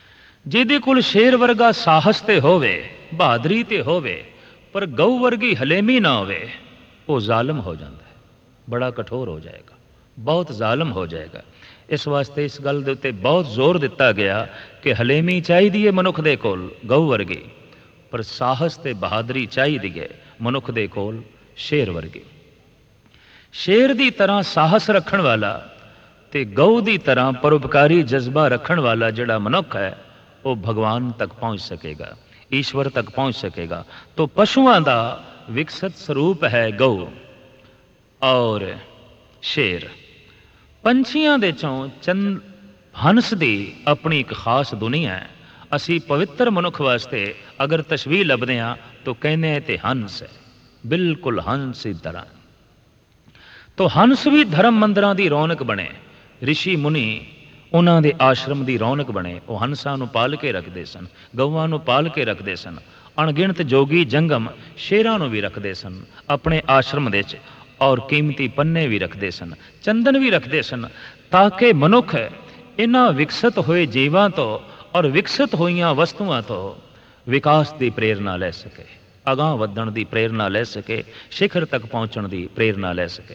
Speaker 1: ਜਿਹਦੇ ਕੋਲ ਸ਼ੇਰ ਵਰਗਾ ਸਾਹਸ ਤੇ ਹੋਵੇ, ਬਹਾਦਰੀ ਤੇ ਹੋਵੇ, ਪਰ ਗਊ ਵਰਗੀ ਹਲੇਮੀ ਨਾ ਹੋਵੇ, ਉਹ ਜ਼ਾਲਮ ਹੋ ਜਾਂਦਾ ਹੈ, ਬੜਾ ਕਠੋਰ ਹੋ ਜਾਏਗਾ, ਬਹੁਤ ਜ਼ਾਲਮ ਹੋ ਜਾਏਗਾ। ਇਸ ਵਾਸਤੇ ਇਸ ਗੱਲ ਦੇ ਉੱਤੇ ਬਹੁਤ ਜ਼ੋਰ ਦਿੱਤਾ ਗਿਆ ਕਿ ਹਲੇਮੀ ਚਾਹੀਦੀ ਹੈ ਮਨੁੱਖ ਦੇ ਕੋਲ ਗਊ ਵਰਗੀ, ਪਰ ਸਾਹਸ ਤੇ ਬਹਾਦਰੀ ਚਾਹੀਦੀ ਹੈ ਮਨੁੱਖ ਦੇ ਕੋਲ ਸ਼ੇਰ ਵਰਗੀ। ਸ਼ੇਰ ਦੀ ਤਰ੍ਹਾਂ ਸਾਹਸ ਰੱਖਣ ਵਾਲਾ ਤੇ ਗਊ ਦੀ ਤਰ੍ਹਾਂ ਪਰਉਪਕਾਰੀ ਜਜ਼ਬਾ ਰੱਖਣ ਵਾਲਾ ਜਿਹੜਾ ਮਨੁੱਖ ਹੈ, ਉਹ ਭਗਵਾਨ ਤੱਕ ਪਹੁੰਚ ਸਕੇਗਾ, ਈਸ਼ਵਰ ਤੱਕ ਪਹੁੰਚ ਸਕੇਗਾ। तो ਪਸ਼ੂਆਂ ਦਾ ਵਿਕਸਿਤ ਸਰੂਪ ਹੈ ਗਊ ਔਰ ਸ਼ੇਰ। ਪੰਛੀਆਂ ਦੇ ਚੋਂ ਚੰਦ ਹੰਸ ਦੀ ਆਪਣੀ ਇੱਕ ਖਾਸ ਦੁਨੀਆ ਹੈ। ਅਸੀਂ ਪਵਿੱਤਰ ਮਨੁੱਖ ਵਾਸਤੇ ਅਗਰ ਤਸ਼ਬੀਹ ਲੱਭਦੇ ਹਾਂ ਤਾਂ ਕਹਿੰਦੇ ਹਾਂ ਤੇ ਹੰਸ ਹੈ, ਬਿਲਕੁਲ ਹੰਸ ਦੀ ਤਰ੍ਹਾਂ। तो ਹੰਸ ਵੀ ਧਰਮ ਮੰਦਰਾਂ ਦੀ ਰੌਣਕ ਬਣੇ, ਰਿਸ਼ੀ ਮੁਨੀ ਉਹਨਾਂ ਦੇ ਆਸ਼ਰਮ ਦੀ ਰੌਣਕ ਬਣੇ। ਉਹ ਹੰਸਾਂ ਨੂੰ ਪਾਲ ਕੇ ਰੱਖਦੇ ਸਨ, ਗਊਆਂ ਨੂੰ ਪਾਲ ਕੇ ਰੱਖਦੇ ਸਨ, ਅਣਗਿਣਤ ਜੋਗੀ ਜੰਗਮ ਸ਼ੇਰਾਂ ਨੂੰ ਵੀ ਰੱਖਦੇ ਸਨ ਆਪਣੇ ਆਸ਼ਰਮ ਦੇ ਵਿੱਚ, ਔਰ ਕੀਮਤੀ ਪੰਨੇ ਵੀ ਰੱਖਦੇ ਸਨ, ਚੰਦਨ ਵੀ ਰੱਖਦੇ ਸਨ, ਤਾਂ ਕਿ ਮਨੁੱਖ ਇਹਨਾਂ ਵਿਕਸਿਤ ਹੋਏ ਜੀਵਾਂ ਤੋਂ ਔਰ ਵਿਕਸਿਤ ਹੋਈਆਂ ਵਸਤੂਆਂ ਤੋਂ ਵਿਕਾਸ ਦੀ ਪ੍ਰੇਰਨਾ ਲੈ ਸਕੇ, ਅਗਾਂਹ ਵਧਣ ਦੀ ਪ੍ਰੇਰਨਾ ਲੈ ਸਕੇ, ਸਿਖਰ ਤੱਕ ਪਹੁੰਚਣ ਦੀ ਪ੍ਰੇਰਨਾ ਲੈ ਸਕੇ।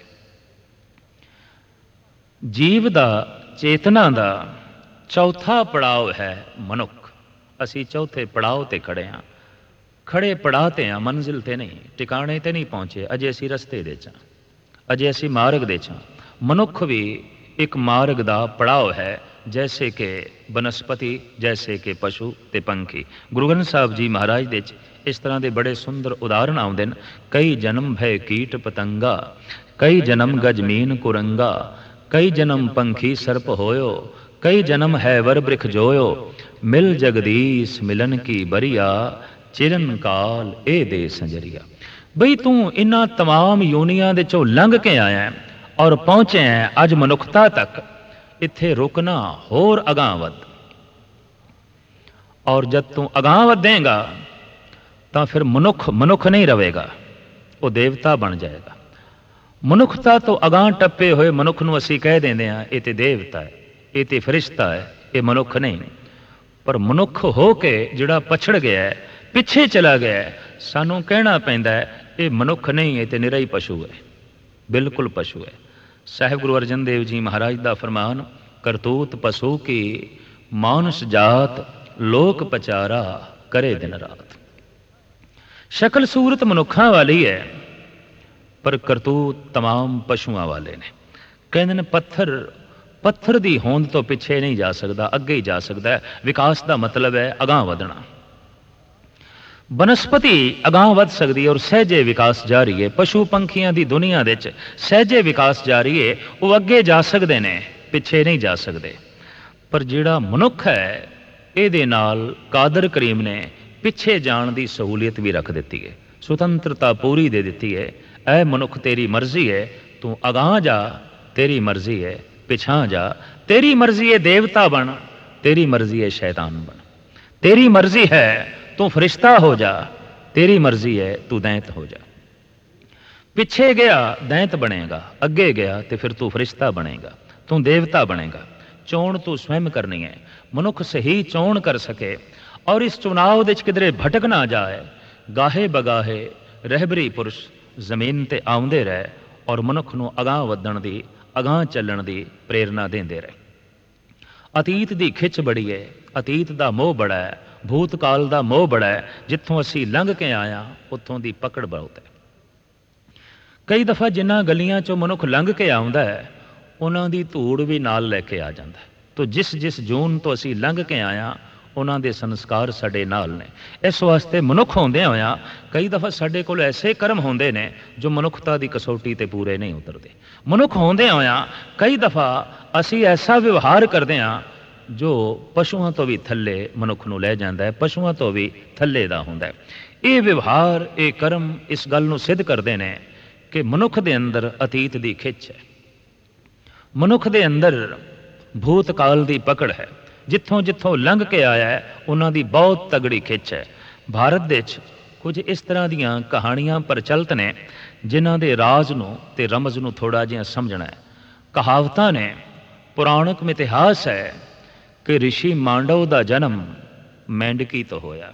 Speaker 1: ਜੀਵ ਦਾ, ਚੇਤਨਾ ਦਾ ਚੌਥਾ ਪੜਾਅ ਹੈ ਮਨੁੱਖ। ਅਸੀਂ ਚੌਥੇ ਪੜਾਅ ਤੇ ਖੜੇ ਹਾਂ, ਖੜੇ ਪੜਾਅ ਤੇ ਹਾਂ, ਮੰਜ਼ਿਲ ਤੇ ਨਹੀਂ, ਟਿਕਾਣੇ ਤੇ ਨਹੀਂ ਪਹੁੰਚੇ, ਅਜੇ ਅਸੀਂ ਰਸਤੇ ਦੇ ਚਾਂ, ਅਜੇ ਅਸੀਂ ਮਾਰਗ ਦੇ ਚਾਂ। ਮਨੁੱਖ ਵੀ ਇੱਕ ਮਾਰਗ ਦਾ ਪੜਾਅ ਹੈ, ਜੈਸੇ ਕਿ ਬਨਸਪਤੀ, ਜੈਸੇ ਕਿ ਪਸ਼ੂ ਤੇ ਪੰਖੀ। ਗੁਰੂ ਗ੍ਰੰਥ ਸਾਹਿਬ ਜੀ ਮਹਾਰਾਜ ਦੇ ਵਿੱਚ ਇਸ ਤਰ੍ਹਾਂ ਦੇ ਬੜੇ ਸੁੰਦਰ ਉਦਾਹਰਣ ਆਉਂਦੇ ਨੇ। ਕਈ ਜਨਮ ਭੈ ਕੀਟ ਪਤੰਗਾ, ਕਈ ਜਨਮ ਗਜਮੀਨ ਕੁਰੰਗਾ, ਕਈ ਜਨਮ ਪੰਖੀ ਸਰਪ ਹੋਇਓ, ਕਈ ਜਨਮ ਹੈ ਵਰ ਬ੍ਰਿਖ ਜੋਇਓ, ਮਿਲ ਜਗਦੀਸ਼ ਮਿਲਨ ਕੀ ਬਰੀਆ, ਚਿਰਨ ਕਾਲ ਇਹ ਦੇ ਸੰਜਰੀਆ। ਬਈ ਤੂੰ ਇਹਨਾਂ तमाम ਯੋਨੀਆਂ ਦੇ ਚੋਂ ਲੰਘ ਕੇ ਆਇਆ ਔਰ ਪਹੁੰਚਿਆ ਅੱਜ ਮਨੁੱਖਤਾ ਤੱਕ। ਇੱਥੇ ਰੁਕਣਾ, ਹੋਰ ਅਗਾਂਹ ਵੱਧ। ਔਰ ਜਦ ਤੂੰ ਅਗਾਂਹ ਵਧੇਗਾ ਤਾਂ ਫਿਰ ਮਨੁੱਖ ਮਨੁੱਖ ਨਹੀਂ ਰਹੇਗਾ, ਉਹ ਦੇਵਤਾ ਬਣ ਜਾਏਗਾ। ਮਨੁੱਖਤਾ ਤੋਂ ਅਗਾਂਹ ਟੱਪੇ ਹੋਏ ਮਨੁੱਖ ਨੂੰ ਅਸੀਂ ਕਹਿ ਦਿੰਦੇ ਹਾਂ ਇਹ ਤੇ ਦੇਵਤਾ ਹੈ, ਇਹ ਤੇ ਫਰਿਸ਼ਤਾ ਹੈ, ਇਹ ਮਨੁੱਖ ਨਹੀਂ। ਪਰ ਮਨੁੱਖ ਹੋ ਕੇ ਜਿਹੜਾ ਪਛੜ ਗਿਆ, ਪਿੱਛੇ ਚਲਾ ਗਿਆ, ਸਾਨੂੰ ਕਹਿਣਾ ਪੈਂਦਾ ਹੈ ਇਹ ਮਨੁੱਖ ਨਹੀਂ, ਇਹ ਤੇ ਨਿਰਾ ਹੀ ਪਸ਼ੂ ਹੈ, ਬਿਲਕੁਲ ਪਸ਼ੂ ਹੈ। ਸਾਹਿਬ ਗੁਰੂ ਅਰਜਨ ਦੇਵ ਜੀ ਮਹਾਰਾਜ ਦਾ ਫਰਮਾਨ, ਕਰਤੂਤ ਪਸ਼ੂ ਕੀ ਮਾਨਸ ਜਾਤ, ਲੋਕ ਪਚਾਰਾ ਕਰੇ ਦਿਨ ਰਾਤ। ਸ਼ਕਲ ਸੂਰਤ ਮਨੁੱਖਾਂ ਵਾਲੀ ਹੈ, ਪਰ ਕਰਤੂਤ तमाम ਪਸ਼ੂਆਂ ਵਾਲੇ ਨੇ। ਕਹਿੰਦੇ ਨੇ ਪੱਥਰ ਪੱਥਰ ਦੀ ਹੋਂਦ ਤੋਂ ਪਿੱਛੇ ਨਹੀਂ ਜਾ ਸਕਦਾ, ਅੱਗੇ ਹੀ ਜਾ ਸਕਦਾ ਹੈ। ਵਿਕਾਸ ਦਾ ਮਤਲਬ ਹੈ ਅਗਾਂਹ ਵਧਣਾ। ਬਨਸਪਤੀ ਅਗਾਂਹ ਵੱਧ ਸਕਦੀ ਹੈ ਔਰ ਸਹਿਜੇ ਵਿਕਾਸ ਜਾਰੀ ਹੈ। ਪਸ਼ੂ ਪੰਖੀਆਂ ਦੀ ਦੁਨੀਆ ਦੇ ਵਿੱਚ ਸਹਿਜੇ ਵਿਕਾਸ ਜਾਰੀ ਹੈ, ਉਹ ਅੱਗੇ ਜਾ ਸਕਦੇ ਨੇ, ਪਿੱਛੇ ਨਹੀਂ ਜਾ ਸਕਦੇ। ਪਰ ਜਿਹੜਾ ਮਨੁੱਖ ਹੈ, ਇਹਦੇ ਨਾਲ ਕਾਦਰ ਕਰੀਮ ਨੇ ਪਿੱਛੇ ਜਾਣ ਦੀ ਸਹੂਲੀਅਤ ਵੀ ਰੱਖ ਦਿੱਤੀ ਹੈ, ਸੁਤੰਤਰਤਾ ਪੂਰੀ ਦੇ ਦਿੱਤੀ ਹੈ। ਐ ਮਨੁੱਖ ਤੇਰੀ ਮਰਜ਼ੀ ਹੈ, ਤੂੰ ਅਗਾਂਹ ਜਾ, ਤੇਰੀ ਮਰਜ਼ੀ ਹੈ, ਪਿਛਾਂ ਜਾ, ਤੇਰੀ ਮਰਜ਼ੀ ਹੈ ਦੇਵਤਾ ਬਣ, ਤੇਰੀ ਮਰਜ਼ੀ ਹੈ ਸ਼ੈਤਾਨ ਬਣ, ਤੇਰੀ ਮਰਜ਼ੀ ਹੈ ਤੂੰ ਫਰਿਸ਼ਤਾ ਹੋ ਜਾ, ਤੇਰੀ ਮਰਜ਼ੀ ਹੈ ਤੂੰ ਦੈਂਤ ਹੋ ਜਾ। ਪਿੱਛੇ ਗਿਆ ਦੈਂਤ ਬਣੇਗਾ, ਅੱਗੇ ਗਿਆ ਤੇ ਫਿਰ ਤੂੰ ਫਰਿਸ਼ਤਾ ਬਣੇਗਾ, ਤੂੰ ਦੇਵਤਾ ਬਣੇਗਾ। ਚੋਣ ਤੂੰ ਸਵੈਮ ਕਰਨੀ ਹੈ। ਮਨੁੱਖ ਸਹੀ ਚੋਣ ਕਰ ਸਕੇ ਔਰ ਇਸ ਚੁਣਾਵ ਦੇ ਵਿੱਚ ਕਿਧਰੇ ਭਟਕ ਨਾ ਜਾਏ। ਗਾਹੇ ਬਗਾਹੇ ਰਹਿਬਰੀ ਪੁਰਸ਼ ਜ਼ਮੀਨ ਤੇ ਆਉਂਦੇ ਰਹੇ ਔਰ ਮਨੁੱਖ ਨੂੰ ਅਗਾਂਹ ਵਧਣ ਦੀ, ਅਗਾਂਹ ਚੱਲਣ ਦੀ ਪ੍ਰੇਰਨਾ ਦਿੰਦੇ ਰਹੇ। ਅਤੀਤ ਦੀ ਖਿੱਚ ਬੜੀ ਹੈ, ਅਤੀਤ ਦਾ ਮੋਹ ਬੜਾ ਹੈ, ਭੂਤਕਾਲ ਦਾ ਮੋਹ ਬੜਾ ਹੈ। ਜਿੱਥੋਂ ਅਸੀਂ ਲੰਘ ਕੇ ਆਇਆ ਉੱਥੋਂ ਦੀ ਪਕੜ ਬਹੁਤ ਹੈ। ਕਈ ਦਫਾ ਜਿਨ੍ਹਾਂ ਗਲੀਆਂ ਚੋਂ ਮਨੁੱਖ ਲੰਘ ਕੇ ਆਉਂਦਾ ਹੈ, ਉਹਨਾਂ ਦੀ ਧੂੜ ਵੀ ਨਾਲ ਲੈ ਕੇ ਆ ਜਾਂਦਾ ਹੈ। ਤੋ ਜਿਸ ਜਿਸ ਜੂਨ ਤੋਂ ਅਸੀਂ ਲੰਘ ਕੇ ਆਇਆ, ਉਹਨਾਂ ਦੇ ਸੰਸਕਾਰ ਸਾਡੇ ਨਾਲ ਨੇ। ਇਸ ਵਾਸਤੇ ਮਨੁੱਖ ਹੁੰਦਿਆਂ ਹੋਇਆਂ ਕਈ ਦਫਾ ਸਾਡੇ ਕੋਲ ਐਸੇ ਕਰਮ ਹੁੰਦੇ ਨੇ ਜੋ ਮਨੁੱਖਤਾ ਦੀ ਕਸੌਟੀ ਤੇ ਪੂਰੇ ਨਹੀਂ ਉਤਰਦੇ। ਮਨੁੱਖ ਹੁੰਦਿਆਂ ਹੋਇਆਂ ਕਈ ਦਫਾ ਅਸੀਂ ਐਸਾ ਵਿਵਹਾਰ ਕਰਦੇ ਹਾਂ ਜੋ ਪਸ਼ੂਆਂ ਤੋਂ ਵੀ ਥੱਲੇ ਮਨੁੱਖ ਨੂੰ ਲੈ ਜਾਂਦਾ ਹੈ, ਪਸ਼ੂਆਂ ਤੋਂ ਵੀ ਥੱਲੇ ਦਾ ਹੁੰਦਾ ਹੈ। ਇਹ ਵਿਵਹਾਰ, ਇਹ ਕਰਮ ਇਸ ਗੱਲ ਨੂੰ ਸਿੱਧ ਕਰਦੇ ਨੇ ਕਿ ਮਨੁੱਖ ਦੇ ਅੰਦਰ ਅਤੀਤ ਦੀ ਖਿੱਚ ਹੈ, ਮਨੁੱਖ ਦੇ ਅੰਦਰ ਭੂਤਕਾਲ ਦੀ ਪਕੜ ਹੈ। ਜਿੱਥੋਂ ਜਿੱਥੋਂ ਲੰਘ ਕੇ ਆਇਆ ਹੈ ਉਹਨਾਂ ਦੀ ਬਹੁਤ ਤਗੜੀ ਖਿੱਚ ਹੈ। ਭਾਰਤ ਦੇ ਵਿੱਚ ਕੁਝ ਇਸ ਤਰ੍ਹਾਂ ਦੀਆਂ ਕਹਾਣੀਆਂ ਪ੍ਰਚਲਿਤ ਨੇ ਜਿਨ੍ਹਾਂ ਦੇ ਰਾਜ਼ ਨੂੰ ਤੇ ਰਮਜ਼ ਨੂੰ ਥੋੜ੍ਹਾ ਜਿਹਾ ਸਮਝਣਾ ਹੈ। ਕਹਾਵਤਾਂ ਨੇ, ਪੁਰਾਣਕ ਇਤਿਹਾਸ ਹੈ ਕਿ ਰਿਸ਼ੀ ਮਾਂਡਵ ਦਾ ਜਨਮ ਮੈਂਡਕੀ ਤੋਂ ਹੋਇਆ।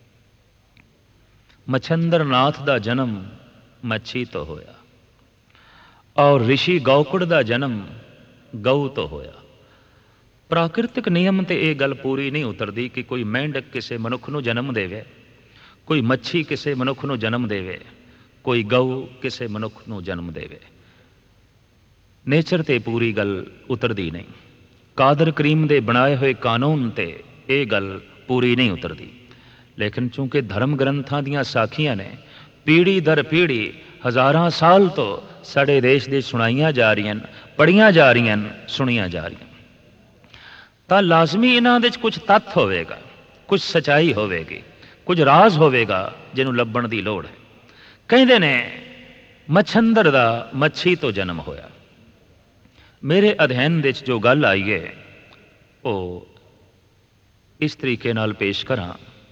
Speaker 1: ਮਛੰਦਰ ਨਾਥ ਦਾ ਜਨਮ ਮੱਛੀ ਤੋਂ ਹੋਇਆ ਔਰ ਰਿਸ਼ੀ ਗੌਕੁੜ ਦਾ ਜਨਮ ਗਊ ਤੋਂ ਹੋਇਆ। ਪ੍ਰਾਕਿਰਤਿਕ ਨਿਯਮ ਤੇ ਇਹ ਗੱਲ ਪੂਰੀ ਨਹੀਂ ਉਤਰਦੀ ਕਿ ਕੋਈ ਮੈਂਡਕ ਕਿਸੇ ਮਨੁੱਖ ਨੂੰ ਜਨਮ ਦੇਵੇ, ਕੋਈ ਮੱਛੀ ਕਿਸੇ ਮਨੁੱਖ ਨੂੰ ਜਨਮ ਦੇਵੇ, ਕੋਈ ਗਊ ਕਿਸੇ ਮਨੁੱਖ ਨੂੰ ਜਨਮ ਦੇਵੇ। ਨੇਚਰ ਤੇ ਪੂਰੀ ਗੱਲ ਉਤਰਦੀ ਨਹੀਂ। ਕਾਦਰ ਕਰੀਮ ਦੇ ਬਣਾਏ ਹੋਏ ਕਾਨੂੰਨ ਤੇ ਇਹ ਗੱਲ ਪੂਰੀ ਨਹੀਂ ਉਤਰਦੀ। ਲੇਕਿਨ ਚੂੰਕਿ ਧਰਮ ਗ੍ਰੰਥਾਂ ਦੀਆਂ ਸਾਖੀਆਂ ਨੇ ਪੀੜ੍ਹੀ ਦਰ ਪੀੜ੍ਹੀ ਹਜ਼ਾਰਾਂ ਸਾਲ ਤੋਂ ਸਾਡੇ ਦੇਸ਼ ਦੇ ਸੁਣਾਈਆਂ ਜਾ ਰਹੀਆਂ, ਪੜ੍ਹੀਆਂ ਜਾ ਰਹੀਆਂ, ਸੁਣੀਆਂ ਜਾ ਰਹੀਆਂ, ਤਾਂ ਲਾਜ਼ਮੀ ਇਹਨਾਂ ਦੇ 'ਚ ਕੁਝ ਤੱਥ ਹੋਵੇਗਾ, ਕੁਝ ਸਚਾਈ ਹੋਵੇਗੀ, ਕੁਝ ਰਾਜ਼ ਹੋਵੇਗਾ ਜਿਹਨੂੰ ਲੱਭਣ ਦੀ ਲੋੜ ਹੈ। ਕਹਿੰਦੇ ਨੇ ਮਛੰਦਰ ਦਾ ਮੱਛੀ ਤੋਂ ਜਨਮ ਹੋਇਆ। ਮੇਰੇ ਅਧਿਐਨ ਦੇ 'ਚ ਜੋ ਗੱਲ ਆਈ ਹੈ ਉਹ ਇਸ ਤਰੀਕੇ ਨਾਲ ਪੇਸ਼ ਕਰਾਂ।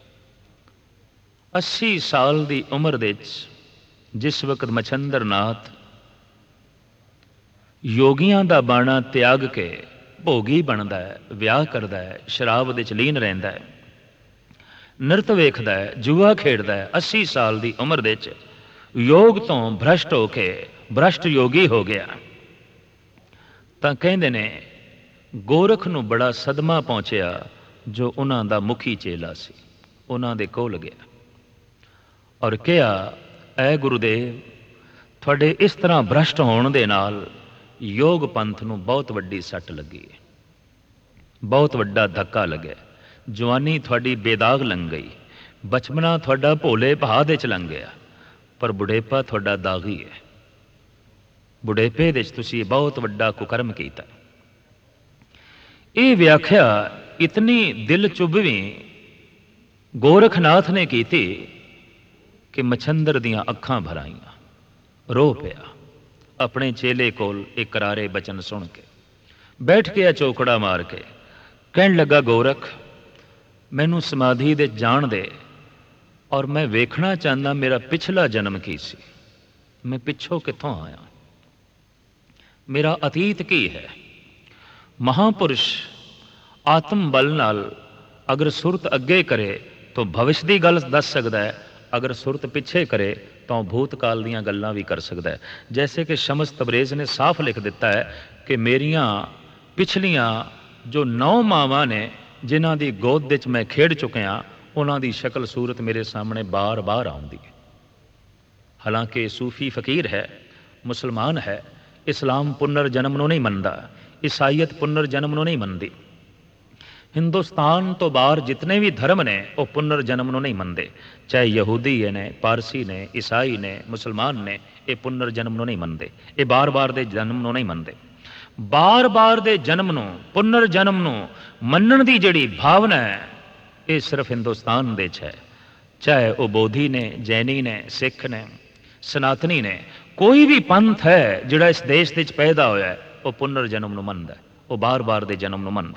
Speaker 1: ਅੱਸੀ ਸਾਲ ਦੀ ਉਮਰ ਦੇ 'ਚ ਜਿਸ ਵਕਤ ਮਛੰਦਰ ਨਾਥ ਯੋਗੀਆਂ ਦਾ ਬਾਣਾ ਤਿਆਗ ਕੇ ਭੋਗੀ ਬਣਦਾ ਹੈ, ਵਿਆਹ ਕਰਦਾ ਹੈ, ਸ਼ਰਾਬ ਦੇ 'ਚ ਲੀਨ ਰਹਿੰਦਾ ਹੈ, ਨਿਰਤ ਵੇਖਦਾ ਹੈ, ਜੂਆ ਖੇਡਦਾ ਹੈ, ਅੱਸੀ ਸਾਲ ਦੀ ਉਮਰ ਦੇ 'ਚ ਯੋਗ ਤੋਂ ਭ੍ਰਸ਼ਟ ਹੋ ਕੇ ਭ੍ਰਸ਼ਟ ਯੋਗੀ ਹੋ ਗਿਆ। ਤਾਂ ਕਹਿੰਦੇ ਨੇ ਗੋਰਖ ਨੂੰ ਬੜਾ ਸਦਮਾ ਪਹੁੰਚਿਆ ਜੋ ਉਹਨਾਂ ਦਾ ਮੁਖੀ ਚੇਲਾ ਸੀ। ਉਹਨਾਂ ਦੇ ਕੋਲ ਗਿਆ ਔਰ ਕਿਹਾ, ਐ ਗੁਰੂਦੇਵ, ਤੁਹਾਡੇ ਇਸ ਤਰ੍ਹਾਂ ਭ੍ਰਸ਼ਟ ਹੋਣ ਦੇ ਨਾਲ ਯੋਗ ਪੰਥ ਨੂੰ ਬਹੁਤ ਵੱਡੀ ਸੱਟ ਲੱਗੀ ਹੈ, ਬਹੁਤ ਵੱਡਾ ਧੱਕਾ ਲੱਗਿਆ। ਜਵਾਨੀ ਤੁਹਾਡੀ ਬੇਦਾਗ ਲੰਘ ਗਈ, ਬਚਪਨਾ ਤੁਹਾਡਾ ਭੋਲੇ ਭਾਅ ਦੇ 'ਚ ਲੰਘ ਗਿਆ, ਪਰ ਬੁਢੇਪਾ ਤੁਹਾਡਾ ਦਾਗੀ ਹੈ। ਬੁਢੇਪੇ ਦੇ 'ਚ ਤੁਸੀਂ ਬਹੁਤ ਵੱਡਾ ਕੁਕਰਮ ਕੀਤਾ। ਇਹ ਵਿਆਖਿਆ ਇਤਨੀ ਦਿਲ ਚੁਭਵੀਂ ਗੋਰਖਨਾਥ ਨੇ ਕੀਤੀ ਕਿ ਮਛੰਦਰ ਦੀਆਂ ਅੱਖਾਂ ਭਰ ਆਈਆਂ, ਰੋ ਪਿਆ। ਆਪਣੇ ਚੇਲੇ ਕੋਲ ਇਹ ਕਰਾਰੇ ਬਚਨ ਸੁਣ ਕੇ ਬੈਠ ਗਿਆ ਚੌਕੜਾ ਮਾਰ ਕੇ। ਕਹਿਣ ਲੱਗਾ, ਗੋਰਖ, ਮੈਨੂੰ ਸਮਾਧੀ ਦੇ ਜਾਣ ਦੇ ਔਰ ਮੈਂ ਵੇਖਣਾ ਚਾਹੁੰਦਾ ਮੇਰਾ ਪਿਛਲਾ ਜਨਮ ਕੀ ਸੀ, ਮੈਂ ਪਿੱਛੋਂ ਕਿੱਥੋਂ ਆਇਆ, ਮੇਰਾ ਅਤੀਤ ਕੀ ਹੈ। ਮਹਾਂਪੁਰਸ਼ ਆਤਮ ਬਲ ਨਾਲ ਅਗਰ ਸੁਰਤ ਅੱਗੇ ਕਰੇ ਤਾਂ ਭਵਿਸ਼ ਦੀ ਗੱਲ ਦੱਸ ਸਕਦਾ ਹੈ, ਅਗਰ ਸੁਰਤ ਪਿੱਛੇ ਕਰੇ ਤਾਂ ਭੂਤਕਾਲ ਦੀਆਂ ਗੱਲਾਂ ਵੀ ਕਰ ਸਕਦਾ ਹੈ। ਜੈਸੇ ਕਿ ਸ਼ਮਸ ਤਬਰੇਜ਼ ਨੇ ਸਾਫ਼ ਲਿਖ ਦਿੱਤਾ ਹੈ ਕਿ ਮੇਰੀਆਂ ਪਿਛਲੀਆਂ ਜੋ ਨੌ ਮਾਵਾਂ ਨੇ ਜਿਨ੍ਹਾਂ ਦੀ ਗੋਦ ਵਿੱਚ ਮੈਂ ਖੇਡ ਚੁੱਕਿਆ, ਉਹਨਾਂ ਦੀ ਸ਼ਕਲ ਸੂਰਤ ਮੇਰੇ ਸਾਹਮਣੇ ਬਾਰ-ਬਾਰ ਆਉਂਦੀ ਹੈ। ਹਾਲਾਂਕਿ ਸੂਫੀ ਫਕੀਰ ਹੈ, ਮੁਸਲਮਾਨ ਹੈ, ਇਸਲਾਮ ਪੁਨਰ ਜਨਮ ਨੂੰ ਨਹੀਂ ਮੰਨਦਾ, ਈਸਾਈਅਤ ਪੁਨਰ ਜਨਮ ਨੂੰ ਨਹੀਂ ਮੰਨਦੀ। ਹਿੰਦੁਸਤਾਨ ਤੋਂ ਬਾਹਰ ਜਿਤਨੇ ਵੀ ਧਰਮ ਨੇ ਉਹ ਪੁਨਰ ਜਨਮ ਨੂੰ ਨਹੀਂ ਮੰਨਦੇ, ਚਾਹੇ ਯਹੂਦੀ ਨੇ, ਪਾਰਸੀ ਨੇ, ਈਸਾਈ ਨੇ, ਮੁਸਲਮਾਨ ਨੇ, ਇਹ ਪੁਨਰ ਜਨਮ ਨੂੰ ਨਹੀਂ ਮੰਨਦੇ, ਇਹ ਬਾਰ-ਬਾਰ ਦੇ ਜਨਮ ਨੂੰ ਨਹੀਂ ਮੰਨਦੇ। ਬਾਰ-ਬਾਰ ਦੇ ਜਨਮ ਨੂੰ, ਪੁਨਰ ਜਨਮ ਨੂੰ ਮੰਨਣ ਦੀ ਜਿਹੜੀ ਭਾਵਨਾ ਹੈ ਇਹ ਸਿਰਫ ਹਿੰਦੁਸਤਾਨ ਦੇ 'ਚ ਹੈ। ਚਾਹੇ ਉਹ ਬੋਧੀ ਨੇ, ਜੈਨੀ ਨੇ, ਸਿੱਖ ਨੇ, ਸਨਾਤਨੀ ਨੇ, ਕੋਈ ਵੀ ਪੰਥ ਹੈ ਜਿਹੜਾ ਇਸ ਦੇਸ਼ ਦੇ 'ਚ ਪੈਦਾ ਹੋਇਆ ਹੈ ਉਹ ਪੁਨਰ ਜਨਮ ਨੂੰ ਮੰਨਦਾ, ਉਹ ਬਾਰ-ਬਾਰ ਦੇ ਜਨਮ ਨੂੰ ਮੰਨਦਾ।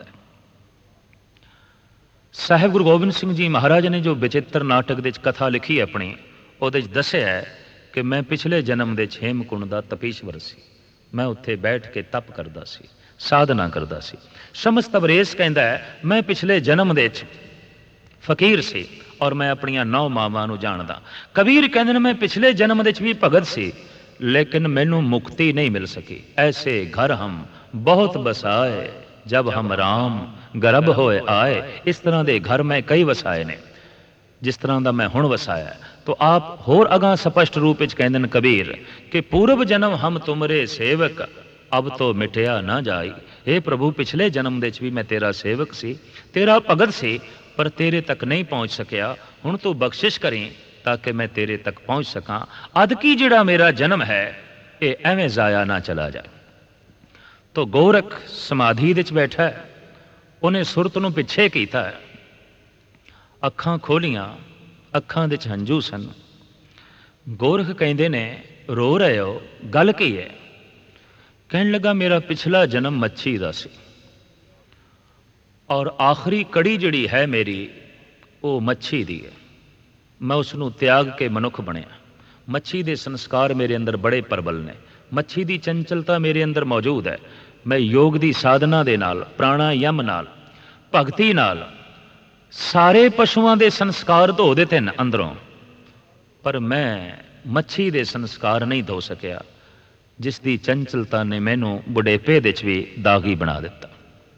Speaker 1: ਸਾਹਿਬ ਗੁਰੂ ਗੋਬਿੰਦ ਸਿੰਘ ਜੀ ਮਹਾਰਾਜ ਨੇ ਜੋ ਬਚਿੱਤਰ ਨਾਟਕ ਦੇ 'ਚ ਕਥਾ ਲਿਖੀ ਆਪਣੀ, ਉਹਦੇ 'ਚ ਦੱਸਿਆ ਹੈ ਕਿ ਮੈਂ ਪਿਛਲੇ ਜਨਮ ਦੇ 'ਚ ਹੇਮਕੁੰਡ ਦਾ ਤਪੀਸ਼ਵਰ ਸੀ, ਮੈਂ ਉੱਥੇ ਬੈਠ ਕੇ ਤਪ ਕਰਦਾ ਸੀ, ਸਾਧਨਾ ਕਰਦਾ ਸੀ। ਸ਼ਮਸ ਤਬਰੇਜ਼ ਕਹਿੰਦਾ ਹੈ ਮੈਂ ਪਿਛਲੇ ਜਨਮ ਦੇ 'ਚ ਫਕੀਰ ਸੀ ਔਰ ਮੈਂ ਆਪਣੀਆਂ ਨੌ ਮਾਵਾਂ ਨੂੰ ਜਾਣਦਾ। ਕਬੀਰ ਕਹਿੰਦੇ ਨੇ ਮੈਂ ਪਿਛਲੇ ਜਨਮ ਦੇ 'ਚ ਵੀ ਭਗਤ ਸੀ ਲੇਕਿਨ ਮੈਨੂੰ ਮੁਕਤੀ ਨਹੀਂ ਮਿਲ ਸਕੀ। ਐਸੇ ਘਰ ਹਮ ਬਹੁਤ ਬਸਾਏ ਜਬ ਹਮ ਰਾਮ ਗਰਭ ਹੋਏ ਆਏ। ਇਸ ਤਰ੍ਹਾਂ ਦੇ ਘਰ ਮੈਂ ਕਈ ਵਸਾਏ ਨੇ ਜਿਸ ਤਰ੍ਹਾਂ ਦਾ ਮੈਂ ਹੁਣ ਵਸਾਇਆ। ਤੋ ਆਪ ਹੋਰ ਅਗਾਂ ਸਪਸ਼ਟ ਰੂਪ ਵਿੱਚ ਕਹਿੰਦੇ ਨੇ ਕਬੀਰ ਕਿ ਪੂਰਬ ਜਨਮ ਹਮ ਤੁਮਰੇ ਸੇਵਕ ਅਬ ਤੋ ਮਿਟਿਆ ਨਾ ਜਾਈ। ਇਹ ਪ੍ਰਭੂ ਪਿਛਲੇ ਜਨਮ ਦੇ 'ਚ ਵੀ ਮੈਂ ਤੇਰਾ ਸੇਵਕ ਸੀ, ਤੇਰਾ ਭਗਤ ਸੀ, ਪਰ ਤੇਰੇ ਤੱਕ ਨਹੀਂ ਪਹੁੰਚ ਸਕਿਆ। ਹੁਣ ਤੂੰ ਬਖਸ਼ਿਸ਼ ਕਰੀ ਤਾਂ ਕਿ ਮੈਂ ਤੇਰੇ ਤੱਕ ਪਹੁੰਚ ਸਕਾਂ। ਅਦਕੀ ਜਿਹੜਾ ਮੇਰਾ ਜਨਮ ਹੈ ਇਹ ਐਵੇਂ ਜ਼ਾਇਆ ਨਾ ਚਲਾ ਜਾਏ। ਤੋ ਗੋਰਖ ਸਮਾਧੀ ਵਿੱਚ ਬੈਠਾ ਹੈ, ਉਹਨੇ ਸੁਰਤ ਨੂੰ ਪਿੱਛੇ ਕੀਤਾ ਹੈ, ਅੱਖਾਂ ਖੋਲੀਆਂ, ਅੱਖਾਂ ਵਿੱਚ ਹੰਝੂ ਸਨ। ਗੋਰਖ ਕਹਿੰਦੇ ਨੇ ਰੋ ਰਹੇ ਹੋ, ਗੱਲ ਕੀ ਹੈ? ਕਹਿਣ ਲੱਗਾ ਮੇਰਾ ਪਿਛਲਾ ਜਨਮ ਮੱਛੀ ਦਾ ਸੀ ਔਰ ਆਖਰੀ ਕੜੀ ਜਿਹੜੀ ਹੈ ਮੇਰੀ ਉਹ ਮੱਛੀ ਦੀ ਹੈ। ਮੈਂ ਉਸ ਨੂੰ ਤਿਆਗ ਕੇ ਮਨੁੱਖ ਬਣਿਆ। ਮੱਛੀ ਦੇ ਸੰਸਕਾਰ ਮੇਰੇ ਅੰਦਰ ਬੜੇ ਪ੍ਰਬਲ ਨੇ, ਮੱਛੀ ਦੀ ਚੰਚਲਤਾ ਮੇਰੇ ਅੰਦਰ ਮੌਜੂਦ ਹੈ। ਮੈਂ ਯੋਗ ਦੀ ਸਾਧਨਾ ਦੇ ਨਾਲ, ਪ੍ਰਾਣਾਯਮ ਨਾਲ, ਭਗਤੀ ਨਾਲ ਸਾਰੇ ਪਸ਼ੂਆਂ ਦੇ ਸੰਸਕਾਰ ਧੋ ਦਿੱਤੇ ਨੇ ਅੰਦਰੋਂ, ਪਰ ਮੈਂ ਮੱਛੀ ਦੇ ਸੰਸਕਾਰ ਨਹੀਂ ਧੋ ਸਕਿਆ, ਜਿਸ ਦੀ ਚੰਚਲਤਾ ਨੇ ਮੈਨੂੰ ਬੁਢੇਪੇ ਦੇ 'ਚ ਵੀ ਦਾਗੀ ਬਣਾ ਦਿੱਤਾ।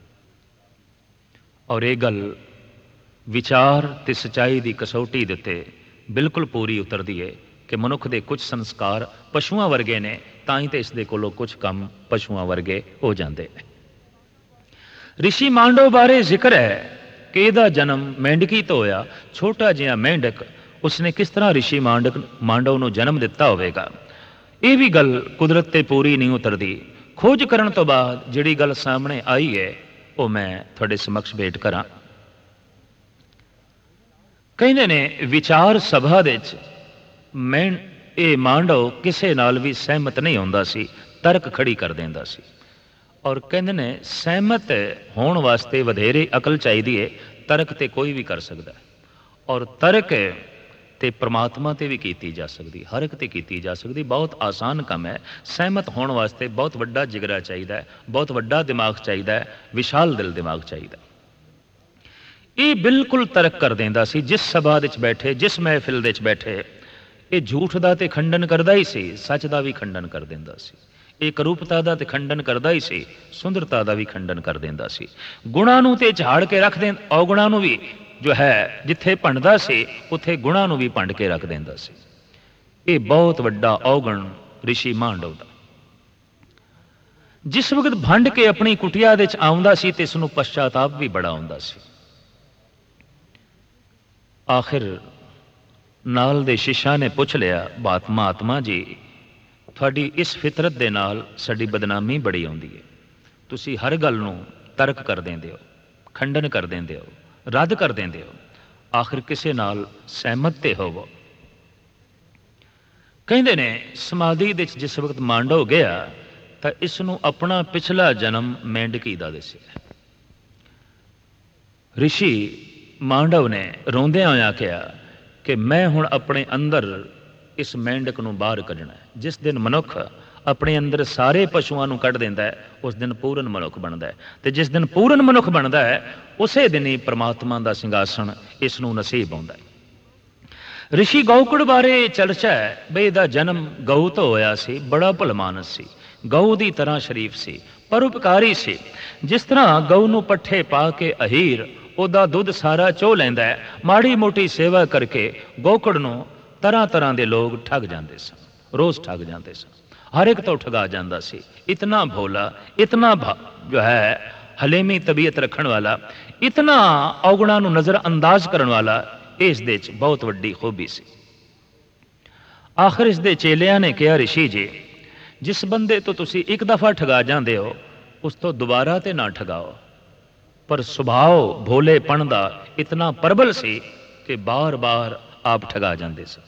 Speaker 1: ਔਰ ਇਹ ਗੱਲ ਵਿਚਾਰ ਤੇ ਸੱਚਾਈ ਦੀ ਕਸੌਟੀ ਦੇ ਉੱਤੇ ਬਿਲਕੁਲ ਪੂਰੀ ਉਤਰਦੀ ਹੈ ਕਿ ਮਨੁੱਖ ਦੇ ਕੁਝ ਸੰਸਕਾਰ ਪਸ਼ੂਆਂ ਵਰਗੇ ਨੇ, ਤਾਂ ਹੀ ਤੇ ਇਸ ਦੇ ਕੋਲੋਂ ਕੁਝ ਕੰਮ ਪਸ਼ੂਆਂ ਵਰਗੇ ਹੋ ਜਾਂਦੇ ਨੇ। ਰਿਸ਼ੀ ਮਾਂਡਵ ਬਾਰੇ ਜ਼ਿਕਰ ਹੈ ਕਿ ਇਹਦਾ ਜਨਮ ਮੇਂਢਕੀ ਤੋਂ ਹੋਇਆ। ਛੋਟਾ ਜਿਹਾ ਮੇਂਢਕ, ਉਸਨੇ ਕਿਸ ਤਰ੍ਹਾਂ ਰਿਸ਼ੀ ਮਾਂਡਕ ਮਾਂਡਵ ਨੂੰ ਜਨਮ ਦਿੱਤਾ ਹੋਵੇਗਾ, ਇਹ ਵੀ ਗੱਲ ਕੁਦਰਤ ਤੇ ਪੂਰੀ ਨਹੀਂ ਉਤਰਦੀ। ਖੋਜ ਕਰਨ ਤੋਂ ਬਾਅਦ ਜਿਹੜੀ ਗੱਲ ਸਾਹਮਣੇ ਆਈ ਹੈ ਉਹ ਮੈਂ ਤੁਹਾਡੇ ਸਮਕਸ਼ ਭੇਟ ਕਰਾਂ। ਕਹਿੰਦੇ ਨੇ ਵਿਚਾਰ ਸਭਾ ਦੇ ਵਿੱਚ ਮੈਂ ਇਹ ਮਾਂਡਵ ਕਿਸੇ ਨਾਲ ਵੀ ਸਹਿਮਤ ਨਹੀਂ ਹੁੰਦਾ ਸੀ, ਤਰਕ ਖੜੀ ਕਰ ਦਿੰਦਾ ਸੀ। ਔਰ ਕਹਿੰਦੇ ਨੇ ਸਹਿਮਤ ਹੋਣ ਵਾਸਤੇ ਵਧੇਰੇ ਅਕਲ ਚਾਹੀਦੀ ਹੈ, ਤਰਕ ਤੇ ਕੋਈ ਵੀ ਕਰ ਸਕਦਾ। ਔਰ ਤਰਕ ਤੇ ਪ੍ਰਮਾਤਮਾ ਤੇ ਵੀ ਕੀਤੀ ਜਾ ਸਕਦੀ, ਹਰ ਇੱਕ ਤੇ ਕੀਤੀ ਜਾ ਸਕਦੀ, ਬਹੁਤ ਆਸਾਨ ਕੰਮ ਹੈ। ਸਹਿਮਤ ਹੋਣ ਵਾਸਤੇ ਬਹੁਤ ਵੱਡਾ ਜਿਗਰਾ ਚਾਹੀਦਾ ਹੈ, ਬਹੁਤ ਵੱਡਾ ਦਿਮਾਗ ਚਾਹੀਦਾ ਹੈ, ਵਿਸ਼ਾਲ ਦਿਲ ਦਿਮਾਗ ਚਾਹੀਦਾ। ਇਹ ਬਿਲਕੁਲ ਤਰਕ ਕਰ ਦਿੰਦਾ ਸੀ, ਜਿਸ ਸਭਾ ਵਿੱਚ ਬੈਠੇ, ਜਿਸ ਮਹਿਫਿਲ ਦੇ ਵਿੱਚ ਬੈਠੇ, ਇਹ ਝੂਠ ਦਾ ਤੇ ਖੰਡਨ ਕਰਦਾ ਹੀ ਸੀ, ਸੱਚ ਦਾ ਵੀ ਖੰਡਨ ਕਰ ਦਿੰਦਾ ਸੀ। ਇਹ ਕਰੂਪਤਾ ਦਾ ਤੇ ਖੰਡਨ ਕਰਦਾ ਹੀ ਸੀ, ਸੁੰਦਰਤਾ ਦਾ ਵੀ ਖੰਡਨ ਕਰ ਦਿੰਦਾ ਸੀ। ਗੁਣਾਂ ਨੂੰ ਤੇ ਝਾੜ ਕੇ ਰੱਖ ਦੇ, ਔਗੁਣਾਂ ਨੂੰ ਵੀ ਜੋ ਹੈ ਜਿੱਥੇ ਭੰਡਦਾ ਸੀ ਉੱਥੇ ਗੁਣਾਂ ਨੂੰ ਵੀ ਭੰਡ ਕੇ ਰੱਖ ਦਿੰਦਾ ਸੀ। ਇਹ ਬਹੁਤ ਵੱਡਾ ਔਗਣ ਰਿਸ਼ੀ ਮਾਂਡਵ ਦਾ। ਜਿਸ ਵਕਤ ਭੰਡ ਕੇ ਆਪਣੀ ਕੁਟਿਆ ਦੇ ਵਿੱਚ ਆਉਂਦਾ ਸੀ ਤੇ ਇਸ ਨੂੰ ਪਛਤਾਪ ਵੀ ਬੜਾ ਆਉਂਦਾ ਸੀ। ਆਖਿਰ ਨਾਲ ਦੇ ਸ਼ਿਸ਼ਾ ਨੇ ਪੁੱਛ ਲਿਆ, ਬਾਤ ਮਹਾਤਮਾ ਜੀ, ਤੁਹਾਡੀ ਇਸ ਫਿਤਰਤ ਦੇ ਨਾਲ ਸਾਡੀ ਬਦਨਾਮੀ ਬੜੀ ਆਉਂਦੀ ਹੈ। ਤੁਸੀਂ ਹਰ ਗੱਲ ਨੂੰ ਤਰਕ ਕਰ ਦਿੰਦੇ ਹੋ, ਖੰਡਨ ਕਰ ਦਿੰਦੇ ਹੋ, ਰੱਦ ਕਰ ਦਿੰਦੇ ਹੋ, ਆਖਿਰ ਕਿਸੇ ਨਾਲ ਸਹਿਮਤ ਤੇ ਹੋਵੋ। ਕਹਿੰਦੇ ਨੇ ਸਮਾਧੀ ਦੇ ਜਿਸ ਵਕਤ ਮਾਂਡਵ ਗਿਆ ਤਾਂ ਇਸ ਨੂੰ ਆਪਣਾ ਪਿਛਲਾ ਜਨਮ ਮੇਂਢਕੀ ਦਾ ਦੱਸਿਆ। ਰਿਸ਼ੀ ਮਾਂਡਵ ਨੇ ਰੋਂਦਿਆਂ ਹੋਇਆਂ ਕਿਹਾ ਕਿ ਮੈਂ ਹੁਣ ਆਪਣੇ ਅੰਦਰ ਇਸ ਮੇਂਢਕ ਨੂੰ ਬਾਹਰ ਕੱਢਣਾ ਹੈ। ਜਿਸ ਦਿਨ ਮਨੁੱਖ ਆਪਣੇ ਅੰਦਰ ਸਾਰੇ ਪਸ਼ੂਆਂ ਨੂੰ ਕੱਢ ਦਿੰਦਾ ਹੈ, ਉਸ ਦਿਨ ਪੂਰਨ ਮਨੁੱਖ ਬਣਦਾ ਹੈ, ਤੇ ਜਿਸ ਦਿਨ ਪੂਰਨ ਮਨੁੱਖ ਬਣਦਾ ਹੈ ਉਸੇ ਦਿਨ ਹੀ ਪ੍ਰਮਾਤਮਾ ਦਾ ਸਿੰਘਾਸਣ ਇਸ ਨੂੰ ਨਸੀਬ ਆਉਂਦਾ ਹੈ। ਰਿਸ਼ੀ ਗਊਕੁੜ ਬਾਰੇ ਚਰਚਾ ਹੈ ਬਈ ਇਹਦਾ ਜਨਮ ਗਊ ਤੋਂ ਹੋਇਆ ਸੀ। ਬੜਾ ਭਲਮਾਨਸ ਸੀ, ਗਊ ਦੀ ਤਰ੍ਹਾਂ ਸ਼ਰੀਫ ਸੀ, ਪਰਉਪਕਾਰੀ ਸੀ। ਜਿਸ ਤਰ੍ਹਾਂ ਗਊ ਨੂੰ ਪੱਠੇ ਪਾ ਕੇ ਅਹੀਰ ਉਹਦਾ ਦੁੱਧ ਸਾਰਾ ਚੋਹ ਲੈਂਦਾ ਹੈ, ਮਾੜੀ ਮੋਟੀ ਸੇਵਾ ਕਰਕੇ ਗਊਕੁੜ ਨੂੰ ਤਰ੍ਹਾਂ ਤਰ੍ਹਾਂ ਦੇ ਲੋਕ ਠੱਗ ਜਾਂਦੇ ਸਨ, ਰੋਜ਼ ਠੱਗ ਜਾਂਦੇ ਸਨ, ਹਰ ਇੱਕ ਤੋਂ ਠਗਾ ਜਾਂਦਾ ਸੀ। ਇਤਨਾ ਭੋਲਾ, ਇਤਨਾ ਜੋ ਹੈ ਹਲੇਮੀ ਤਬੀਅਤ ਰੱਖਣ ਵਾਲਾ, ਇਤਨਾ ਔਗੁਣਾਂ ਨੂੰ ਨਜ਼ਰ ਅੰਦਾਜ਼ ਕਰਨ ਵਾਲਾ, ਇਸ ਦੇ 'ਚ ਬਹੁਤ ਵੱਡੀ ਖੂਬੀ ਸੀ। ਆਖਿਰ ਇਸ ਦੇ ਚੇਲਿਆਂ ਨੇ ਕਿਹਾ, ਰਿਸ਼ੀ ਜੀ, ਜਿਸ ਬੰਦੇ ਤੋਂ ਤੁਸੀਂ ਇੱਕ ਦਫਾ ਠਗਾ ਜਾਂਦੇ ਹੋ ਉਸ ਤੋਂ ਦੁਬਾਰਾ ਤੇ ਨਾ ਠਗਾਓ। ਪਰ ਸੁਭਾਅ ਭੋਲੇਪਣ ਦਾ ਇਤਨਾ ਪ੍ਰਬਲ ਸੀ ਕਿ ਬਾਰ ਬਾਰ ਆਪ ਠਗਾ ਜਾਂਦੇ ਸਨ।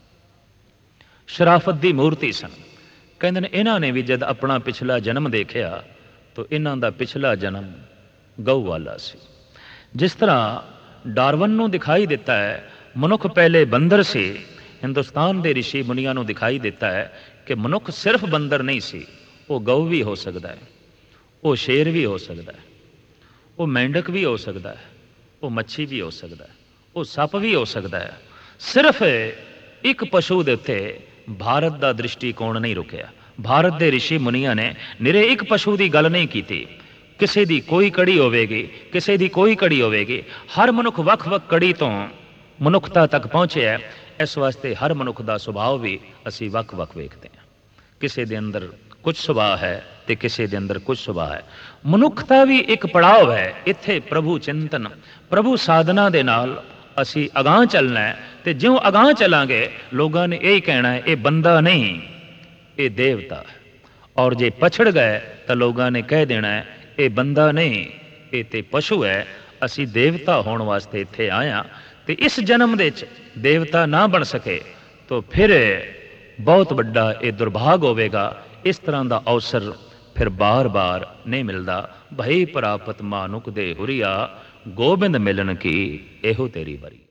Speaker 1: ਸ਼ਰਾਫਤ ਦੀ ਮੂਰਤੀ ਸਨ। ਕਹਿੰਦੇ ਨੇ ਇਹਨਾਂ ਨੇ ਵੀ ਜਦ ਆਪਣਾ ਪਿਛਲਾ ਜਨਮ ਦੇਖਿਆ ਤਾਂ ਇਹਨਾਂ ਦਾ ਪਿਛਲਾ ਜਨਮ ਗਊ ਵਾਲਾ ਸੀ। ਜਿਸ ਤਰ੍ਹਾਂ ਡਾਰਵਨ ਨੂੰ ਦਿਖਾਈ ਦਿੱਤਾ ਹੈ ਮਨੁੱਖ ਪਹਿਲੇ ਬੰਦਰ ਸੀ, ਹਿੰਦੁਸਤਾਨ ਦੇ ਰਿਸ਼ੀ ਮੁਨੀਆਂ ਨੂੰ ਦਿਖਾਈ ਦਿੱਤਾ ਹੈ ਕਿ ਮਨੁੱਖ ਸਿਰਫ ਬੰਦਰ ਨਹੀਂ ਸੀ, ਉਹ ਗਊ ਵੀ ਹੋ ਸਕਦਾ ਹੈ, ਉਹ ਸ਼ੇਰ ਵੀ ਹੋ ਸਕਦਾ ਹੈ, ਉਹ ਮੈਂਢਕ ਵੀ ਹੋ ਸਕਦਾ ਹੈ, ਉਹ ਮੱਛੀ ਵੀ ਹੋ ਸਕਦਾ ਹੈ, ਉਹ ਸੱਪ ਵੀ ਹੋ ਸਕਦਾ ਹੈ। ਸਿਰਫ ਇੱਕ ਪਸ਼ੂ ਦੇ ਉੱਤੇ ਭਾਰਤ ਦਾ ਦ੍ਰਿਸ਼ਟੀਕੋਣ ਨਹੀਂ ਰੁਕਿਆ। ਭਾਰਤ ਦੇ ਰਿਸ਼ੀ ਮੁਨੀਆਂ ਨੇ ਨਿਰੇ ਇੱਕ ਪਸ਼ੂ ਦੀ ਗੱਲ ਨਹੀਂ ਕੀਤੀ। ਕਿਸੇ ਦੀ ਕੋਈ ਕੜੀ ਹੋਵੇਗੀ, ਕਿਸੇ ਦੀ ਕੋਈ ਕੜੀ ਹੋਵੇਗੀ। ਹਰ ਮਨੁੱਖ ਵੱਖ-ਵੱਖ ਕੜੀ ਤੋਂ ਮਨੁੱਖਤਾ ਤੱਕ ਪਹੁੰਚਿਆ। ਇਸ ਵਾਸਤੇ ਹਰ ਮਨੁੱਖ ਦਾ ਸੁਭਾਅ ਵੀ ਅਸੀਂ ਵੱਖ-ਵੱਖ ਵੇਖਦੇ ਹਾਂ। ਕਿਸੇ ਦੇ ਅੰਦਰ ਕੁਝ ਸੁਭਾਅ ਹੈ ਤੇ ਕਿਸੇ ਦੇ ਅੰਦਰ ਕੁਝ ਸੁਭਾਅ ਹੈ। ਮਨੁੱਖਤਾ ਵੀ ਇੱਕ ਪੜਾਅ ਹੈ। ਇੱਥੇ ਪ੍ਰਭੂ ਚਿੰਤਨ, ਪ੍ਰਭੂ ਸਾਧਨਾ ਦੇ ਨਾਲ ਅਸੀਂ ਅਗਾਂਹ ਚੱਲਣਾ ਹੈ, ਤੇ ਜਿਉਂ ਅਗਾਂਹ ਚੱਲਾਂਗੇ ਲੋਕਾਂ ਨੇ ਇਹੀ ਕਹਿਣਾ ਹੈ ਇਹ ਬੰਦਾ ਨਹੀਂ, ਇਹ ਦੇਵਤਾ ਹੈ। ਔਰ ਜੇ ਪਛੜ ਗਏ ਤਾਂ ਲੋਕਾਂ ਨੇ ਕਹਿ ਦੇਣਾ ਹੈ ਇਹ ਬੰਦਾ ਨਹੀਂ, ਇਹ ਤੇ ਪਸ਼ੂ ਹੈ। ਅਸੀਂ ਦੇਵਤਾ ਹੋਣ ਵਾਸਤੇ ਇੱਥੇ ਆਏ ਹਾਂ, ਤੇ ਇਸ ਜਨਮ ਦੇ ਵਿੱਚ ਦੇਵਤਾ ਨਾ ਬਣ ਸਕੇ ਤਾਂ ਫਿਰ ਬਹੁਤ ਵੱਡਾ ਇਹ ਦੁਰਭਾਗ ਹੋਵੇਗਾ। ਇਸ ਤਰ੍ਹਾਂ ਦਾ ਅਵਸਰ ਫਿਰ ਬਾਰ-ਬਾਰ ਨਹੀਂ ਮਿਲਦਾ। ਭਈ ਪ੍ਰਾਪਤ ਮਾਨੁਕ ਦੇ ਹੁਰੀਆ, ਗੋਬਿੰਦ ਮਿਲਣ ਕੀ ਇਹੋ ਤੇਰੀ ਵਰੀ।